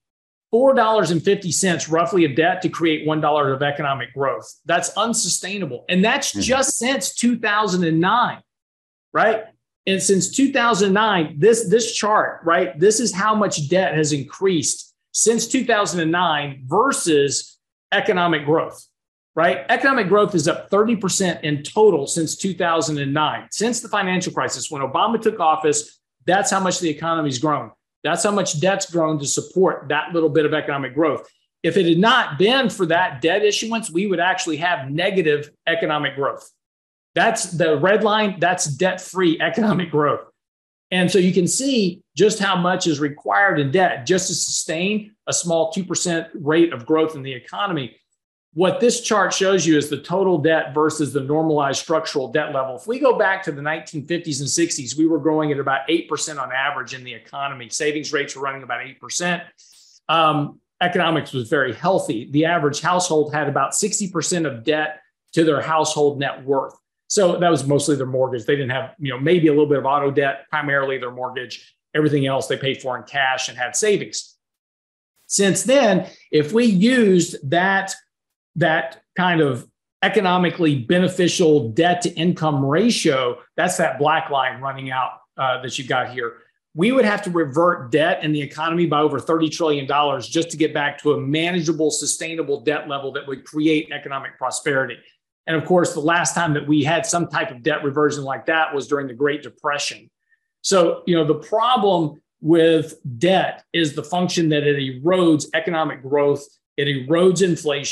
$4.50 roughly of debt to create $1 of economic growth. That's unsustainable. And that's just since 2009, right? And since 2009, this chart, right? This is how much debt has increased since 2009 versus economic growth, right? Economic growth is up 30% in total since 2009. Since the financial crisis, when Obama took office, that's how much the economy's grown. That's how much debt's grown to support that little bit of economic growth. If it had not been for that debt issuance, we would actually have negative economic growth. That's the red line. That's debt-free economic growth. And so you can see just how much is required in debt just to sustain a small 2% rate of growth in the economy. What this chart shows you is the total debt versus the normalized structural debt level. If we go back to the 1950s and 60s, we were growing at about 8% on average in the economy. Savings rates were running about 8%. Economics was very healthy. The average household had about 60% of debt to their household net worth. So that was mostly their mortgage. They didn't have, maybe a little bit of auto debt, primarily their mortgage. Everything else they paid for in cash and had savings. Since then, if we used that kind of economically beneficial debt to income ratio, that's that black line running out that you got here. We would have to revert debt in the economy by over $30 trillion just to get back to a manageable, sustainable debt level that would create economic prosperity. And of course, the last time that we had some type of debt reversion like that was during the Great Depression. So, the problem with debt is the function that it erodes economic growth, it erodes inflation,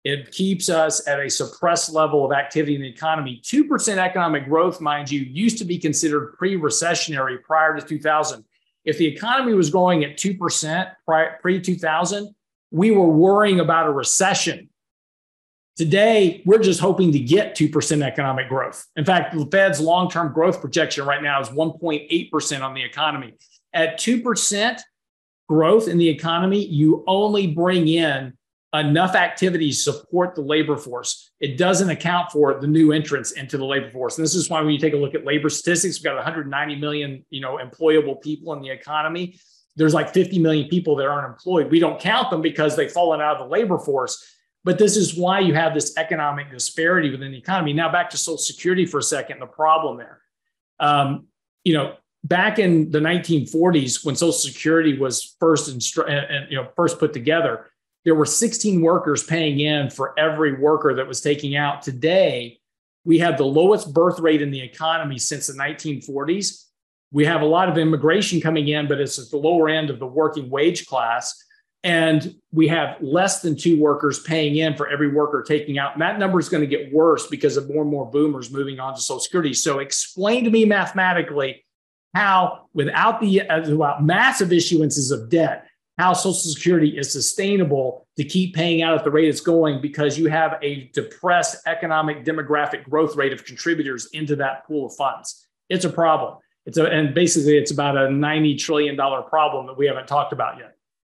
It keeps us at a suppressed level of activity in the economy. 2% economic growth, mind you, used to be considered pre-recessionary prior to 2000. If the economy was growing at 2% pre-2000, we were worrying about a recession. Today, we're just hoping to get 2% economic growth. In fact, the Fed's long-term growth projection right now is 1.8% on the economy. At 2% growth in the economy, you only bring in enough activity to support the labor force. It doesn't account for the new entrants into the labor force. And this is why when you take a look at labor statistics, we've got 190 million, employable people in the economy. There's like 50 million people that aren't employed. We don't count them because they've fallen out of the labor force. But this is why you have this economic disparity within the economy. Now back to Social Security for a second, the problem there. Back in the 1940s, when Social Security was first put together, there were 16 workers paying in for every worker that was taking out. Today, we have the lowest birth rate in the economy since the 1940s. We have a lot of immigration coming in, but it's at the lower end of the working wage class. And we have less than 2 workers paying in for every worker taking out. And that number is going to get worse because of more and more boomers moving on to Social Security. So explain to me mathematically how, without massive issuances of debt, how Social Security is sustainable to keep paying out at the rate it's going, because you have a depressed economic demographic growth rate of contributors into that pool of funds. It's a problem. And basically it's about a $90 trillion problem that we haven't talked about yet.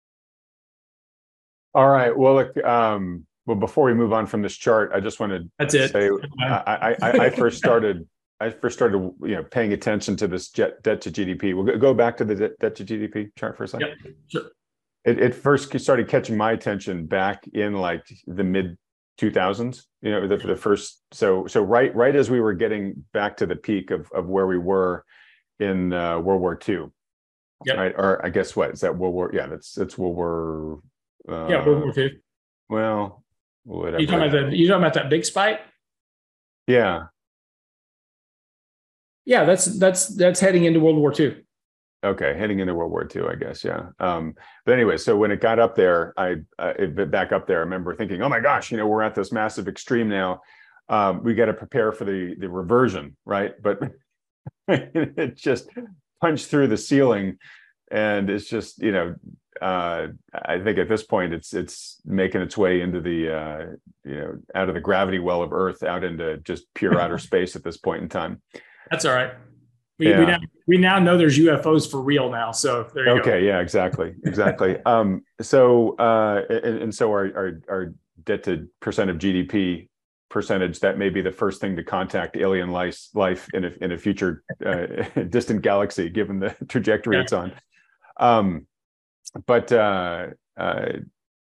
All right. Well, look, before we move on from this chart, I just want to say I first started paying attention to this debt to GDP. We'll go back to the debt to GDP chart for a second. Yep, sure. It first started catching my attention back in like the mid 2000s. The first. So right as we were getting back to the peak of where we were in World War II. Yep. Right. Or I guess what is that World War? Yeah, that's World War. World War II. Well, whatever. You talking about that big spike? Yeah. Yeah, that's heading into World War II. Okay, heading into World War II, I guess. Yeah. But anyway, so when it got up there, back up there, I remember thinking, oh my gosh, we're at this massive extreme now. We got to prepare for the reversion, right? But it just punched through the ceiling, and it's just I think at this point it's making its way into the out of the gravity well of Earth out into just pure outer space at this point in time. That's all right. We now know there's UFOs for real now. So there you go. Okay. Yeah. Exactly. So our debt to percent of GDP percentage, that may be the first thing to contact alien life in a future distant galaxy, given the trajectory it's on. But I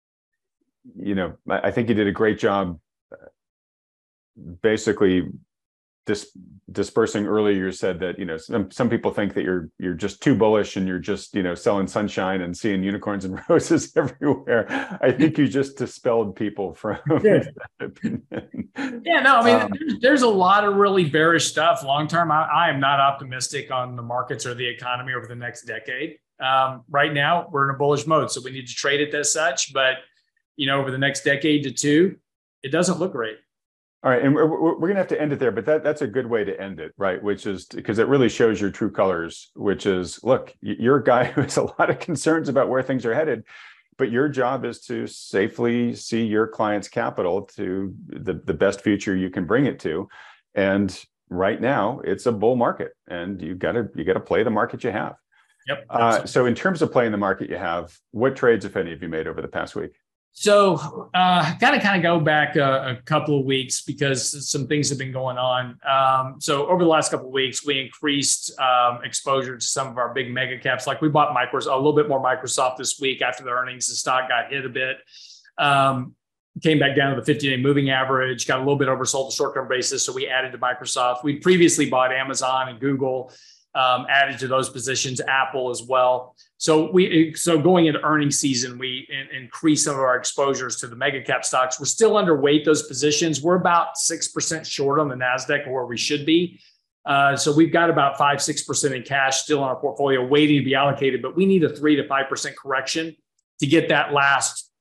think you did a great job basically dispersing earlier. You said that some people think that you're just too bullish and you're just selling sunshine and seeing unicorns and roses everywhere. I think you just dispelled people from that opinion. Yeah, no, I mean there's a lot of really bearish stuff long term. I am not optimistic on the markets or the economy over the next decade. Right now we're in a bullish mode, so we need to trade it as such. But over the next decade to two, it doesn't look great. All right, and we're going to have to end it there, but that's a good way to end it, right? Which is because it really shows your true colors, which is, look, you're a guy who has a lot of concerns about where things are headed, but your job is to safely see your client's capital to the best future you can bring it to. And right now it's a bull market, and you got to play the market you have. Yep. So in terms of playing the market you have, what trades, if any, have you made over the past week? So got to kind of go back a couple of weeks because some things have been going on. So over the last couple of weeks, we increased exposure to some of our big mega caps. Like we bought Microsoft, a little bit more Microsoft this week after the earnings. The stock got hit a bit, came back down to the 50-day moving average, got a little bit oversold on a short-term basis. So we added to Microsoft. We previously bought Amazon and Google, added to those positions, Apple as well. So going into earnings season, we increased some of our exposures to the mega cap stocks. We're still underweight those positions. We're about 6% short on the NASDAQ where we should be. So we've got about 5-6% in cash still in our portfolio waiting to be allocated, but we need a 3 to 5% correction to get that last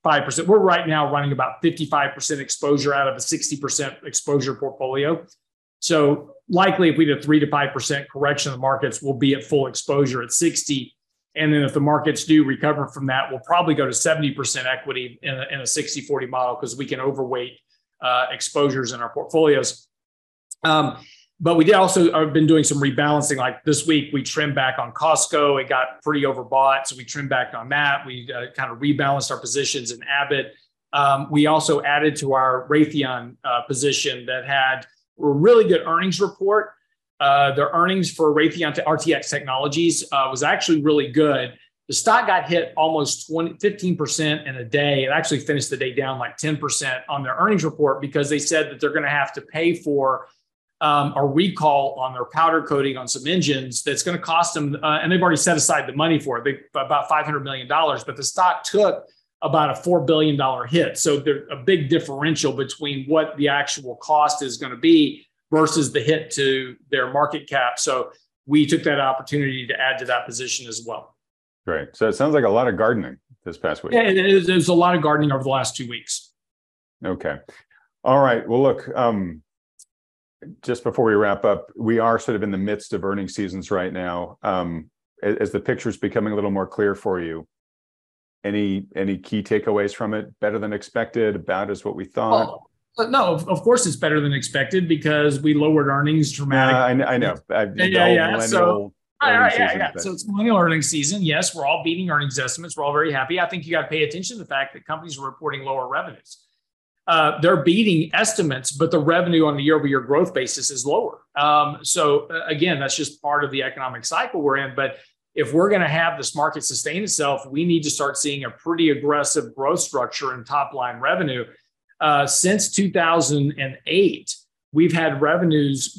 5%. We're right now running about 55% exposure out of a 60% exposure portfolio. So likely if we did a 3 to 5% correction of the markets, we'll be at full exposure at 60. And then if the markets do recover from that, we'll probably go to 70% equity in a 60-40 model because we can overweight exposures in our portolios. But we did also have been doing some rebalancing. Like this week, we trimmed back on Costco. It got pretty overbought, so we trimmed back on that. We kind of rebalanced our positions in Abbott. We also added to our Raytheon position that had a really good earnings report. Their earnings for Raytheon RTX Technologies was actually really good. The stock got hit almost 15% in a day. It actually finished the day down like 10% on their earnings report because they said that they're going to have to pay for a recall on their powder coating on some engines that's going to cost them, and they've already set aside the money for it, about $500 million, but the stock took about a $4 billion hit. So there's a big differential between what the actual cost is going to be versus the hit to their market cap. So we took that opportunity to add to that position as well. Great. So it sounds like a lot of gardening this past week. Yeah, there's a lot of gardening over the last 2 weeks. Okay. All right. Well, look, just before we wrap up, we are sort of in the midst of earnings seasons right now. As the picture's becoming a little more clear for you, any key takeaways from it? Better than expected? About as what we thought? Well, no, of course it's better than expected because we lowered earnings dramatically. I know. Yeah. So So it's millennial earnings season. Yes, we're all beating earnings estimates. We're all very happy. I think you got to pay attention to the fact that companies are reporting lower revenues. They're beating estimates, but the revenue on a year-over-year growth basis is lower. So again, that's just part of the economic cycle we're in. But if we're going to have this market sustain itself, we need to start seeing a pretty aggressive growth structure in top line revenue. Since 2008, we've had earnings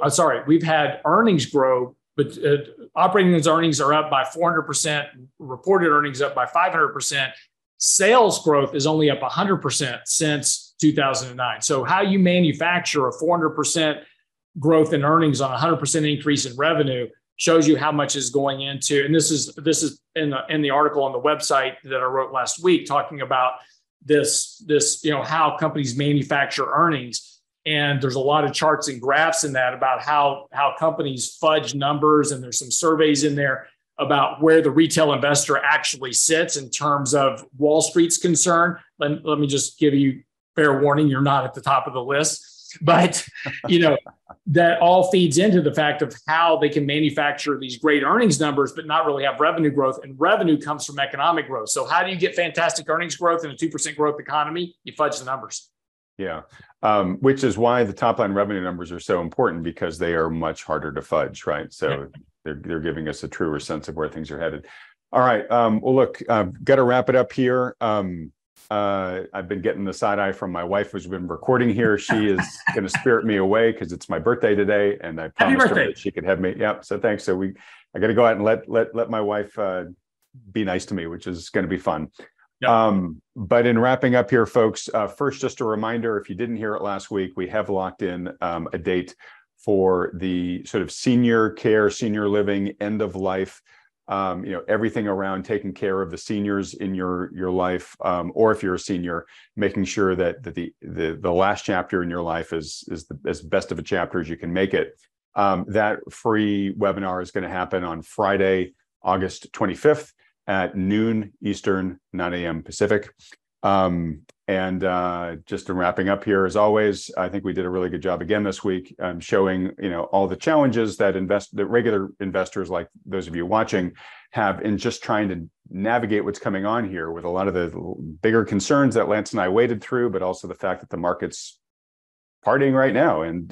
grow, but operating earnings are up by 400%, reported earnings up by 500%. Sales growth is only up 100% since 2009. So how you manufacture a 400% growth in earnings on a 100% increase in revenue shows you how much is going into, and this is in the article on the website that I wrote last week, talking about this, how companies manufacture earnings. And there's a lot of charts and graphs in that about how companies fudge numbers. And there's some surveys in there about where the retail investor actually sits in terms of Wall Street's concern. Let me just give you fair warning, you're not at the top of the list. But, that all feeds into the fact of how they can manufacture these great earnings numbers, but not really have revenue growth. And revenue comes from economic growth. So how do you get fantastic earnings growth in a 2% growth economy? You fudge the numbers. Yeah, which is why the top line revenue numbers are so important, because they are much harder to fudge, right? So they're giving us a truer sense of where things are headed. All right. Well, look, got to wrap it up here. I've been getting the side eye from my wife, who's been recording here. She is going to spirit me away because it's my birthday today, and I promised her that she could have me. Yeah. So thanks. So I got to go out and let my wife be nice to me, which is going to be fun. Yep. But in wrapping up here, folks, first, just a reminder, if you didn't hear it last week, we have locked in a date for the sort of senior care, senior living, end of life, everything around taking care of the seniors in your life, or if you're a senior, making sure that the last chapter in your life is as best of a chapter as you can make it. That free webinar is going to happen on Friday, August 25th at noon Eastern, 9 a.m. Pacific. And just in wrapping up here, as always, I think we did a really good job again this week, showing all the challenges that regular investors, like those of you watching, have in just trying to navigate what's coming on here, with a lot of the bigger concerns that Lance and I waded through, but also the fact that the market's partying right now, and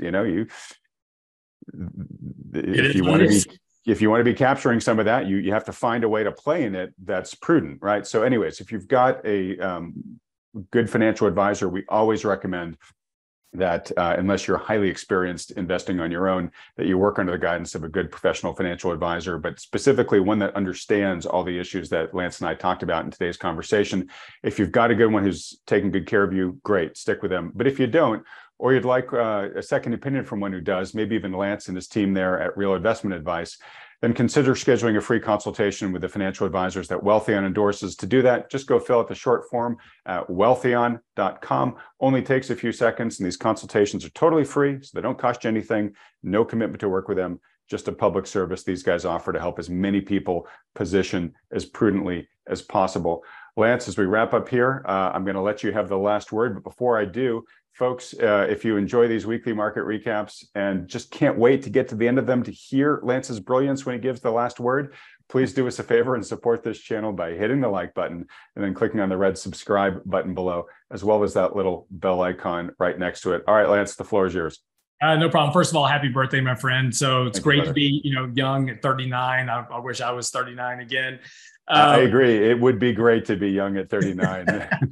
if you want to be capturing some of that, you have to find a way to play in it that's prudent, right? So, anyways, if you've got a good financial advisor, we always recommend that unless you're highly experienced investing on your own, that you work under the guidance of a good professional financial advisor, but specifically one that understands all the issues that Lance and I talked about in today's conversation. If you've got a good one who's taking good care of you, great, stick with them. But if you don't, or you'd like a second opinion from one who does, maybe even Lance and his team there at Real Investment Advice, then consider scheduling a free consultation with the financial advisors that Wealthion endorses. To do that, just go fill out the short form at wealthion.com. Only takes a few seconds, and these consultations are totally free, so they don't cost you anything. No commitment to work with them, just a public service these guys offer to help as many people position as prudently as possible. Lance, as we wrap up here, I'm going to let you have the last word. But before I do, folks, if you enjoy these weekly market recaps and just can't wait to get to the end of them to hear Lance's brilliance when he gives the last word, please do us a favor and support this channel by hitting the like button and then clicking on the red subscribe button below, as well as that little bell icon right next to it. All right, Lance, the floor is yours. No problem. First of all, happy birthday, my friend. So it's great to be, young at 39. I wish I was 39 again. I agree. It would be great to be young at 39.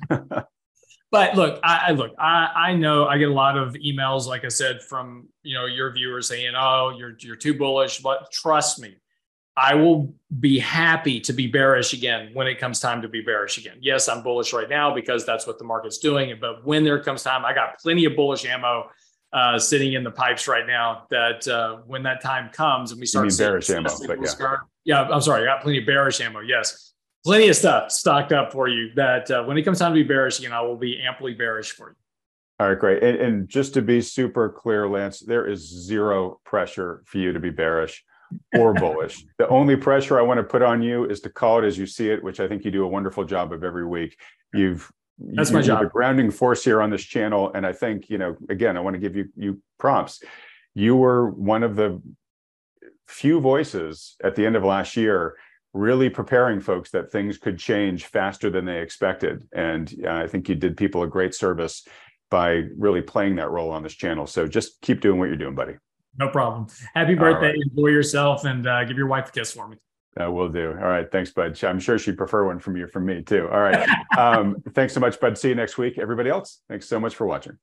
But look, I know I get a lot of emails, like I said, from, your viewers saying, oh, you're too bullish. But trust me, I will be happy to be bearish again when it comes time to be bearish again. Yes, I'm bullish right now because that's what the market's doing. But when there comes time, I got plenty of bullish ammo sitting in the pipes right now that when that time comes and we start seeing bearish ammo, but I'm sorry, I got plenty of bearish ammo. Yes. Plenty of stuff stocked up for you that when it comes time to be bearish, I will be amply bearish for you. All right, great. And just to be super clear, Lance, there is zero pressure for you to be bearish or bullish. The only pressure I want to put on you is to call it as you see it, which I think you do a wonderful job of every week. That's my job. You're a grounding force here on this channel. And I think, again, I want to give you props. You were one of the few voices at the end of last year really preparing folks that things could change faster than they expected. And I think you did people a great service by really playing that role on this channel. So just keep doing what you're doing, buddy. No problem. Happy birthday. Right. Enjoy yourself and give your wife a kiss for me. Will do. All right. Thanks, bud. I'm sure she'd prefer one from me too. All right. Thanks so much, bud. See you next week. Everybody else, thanks so much for watching.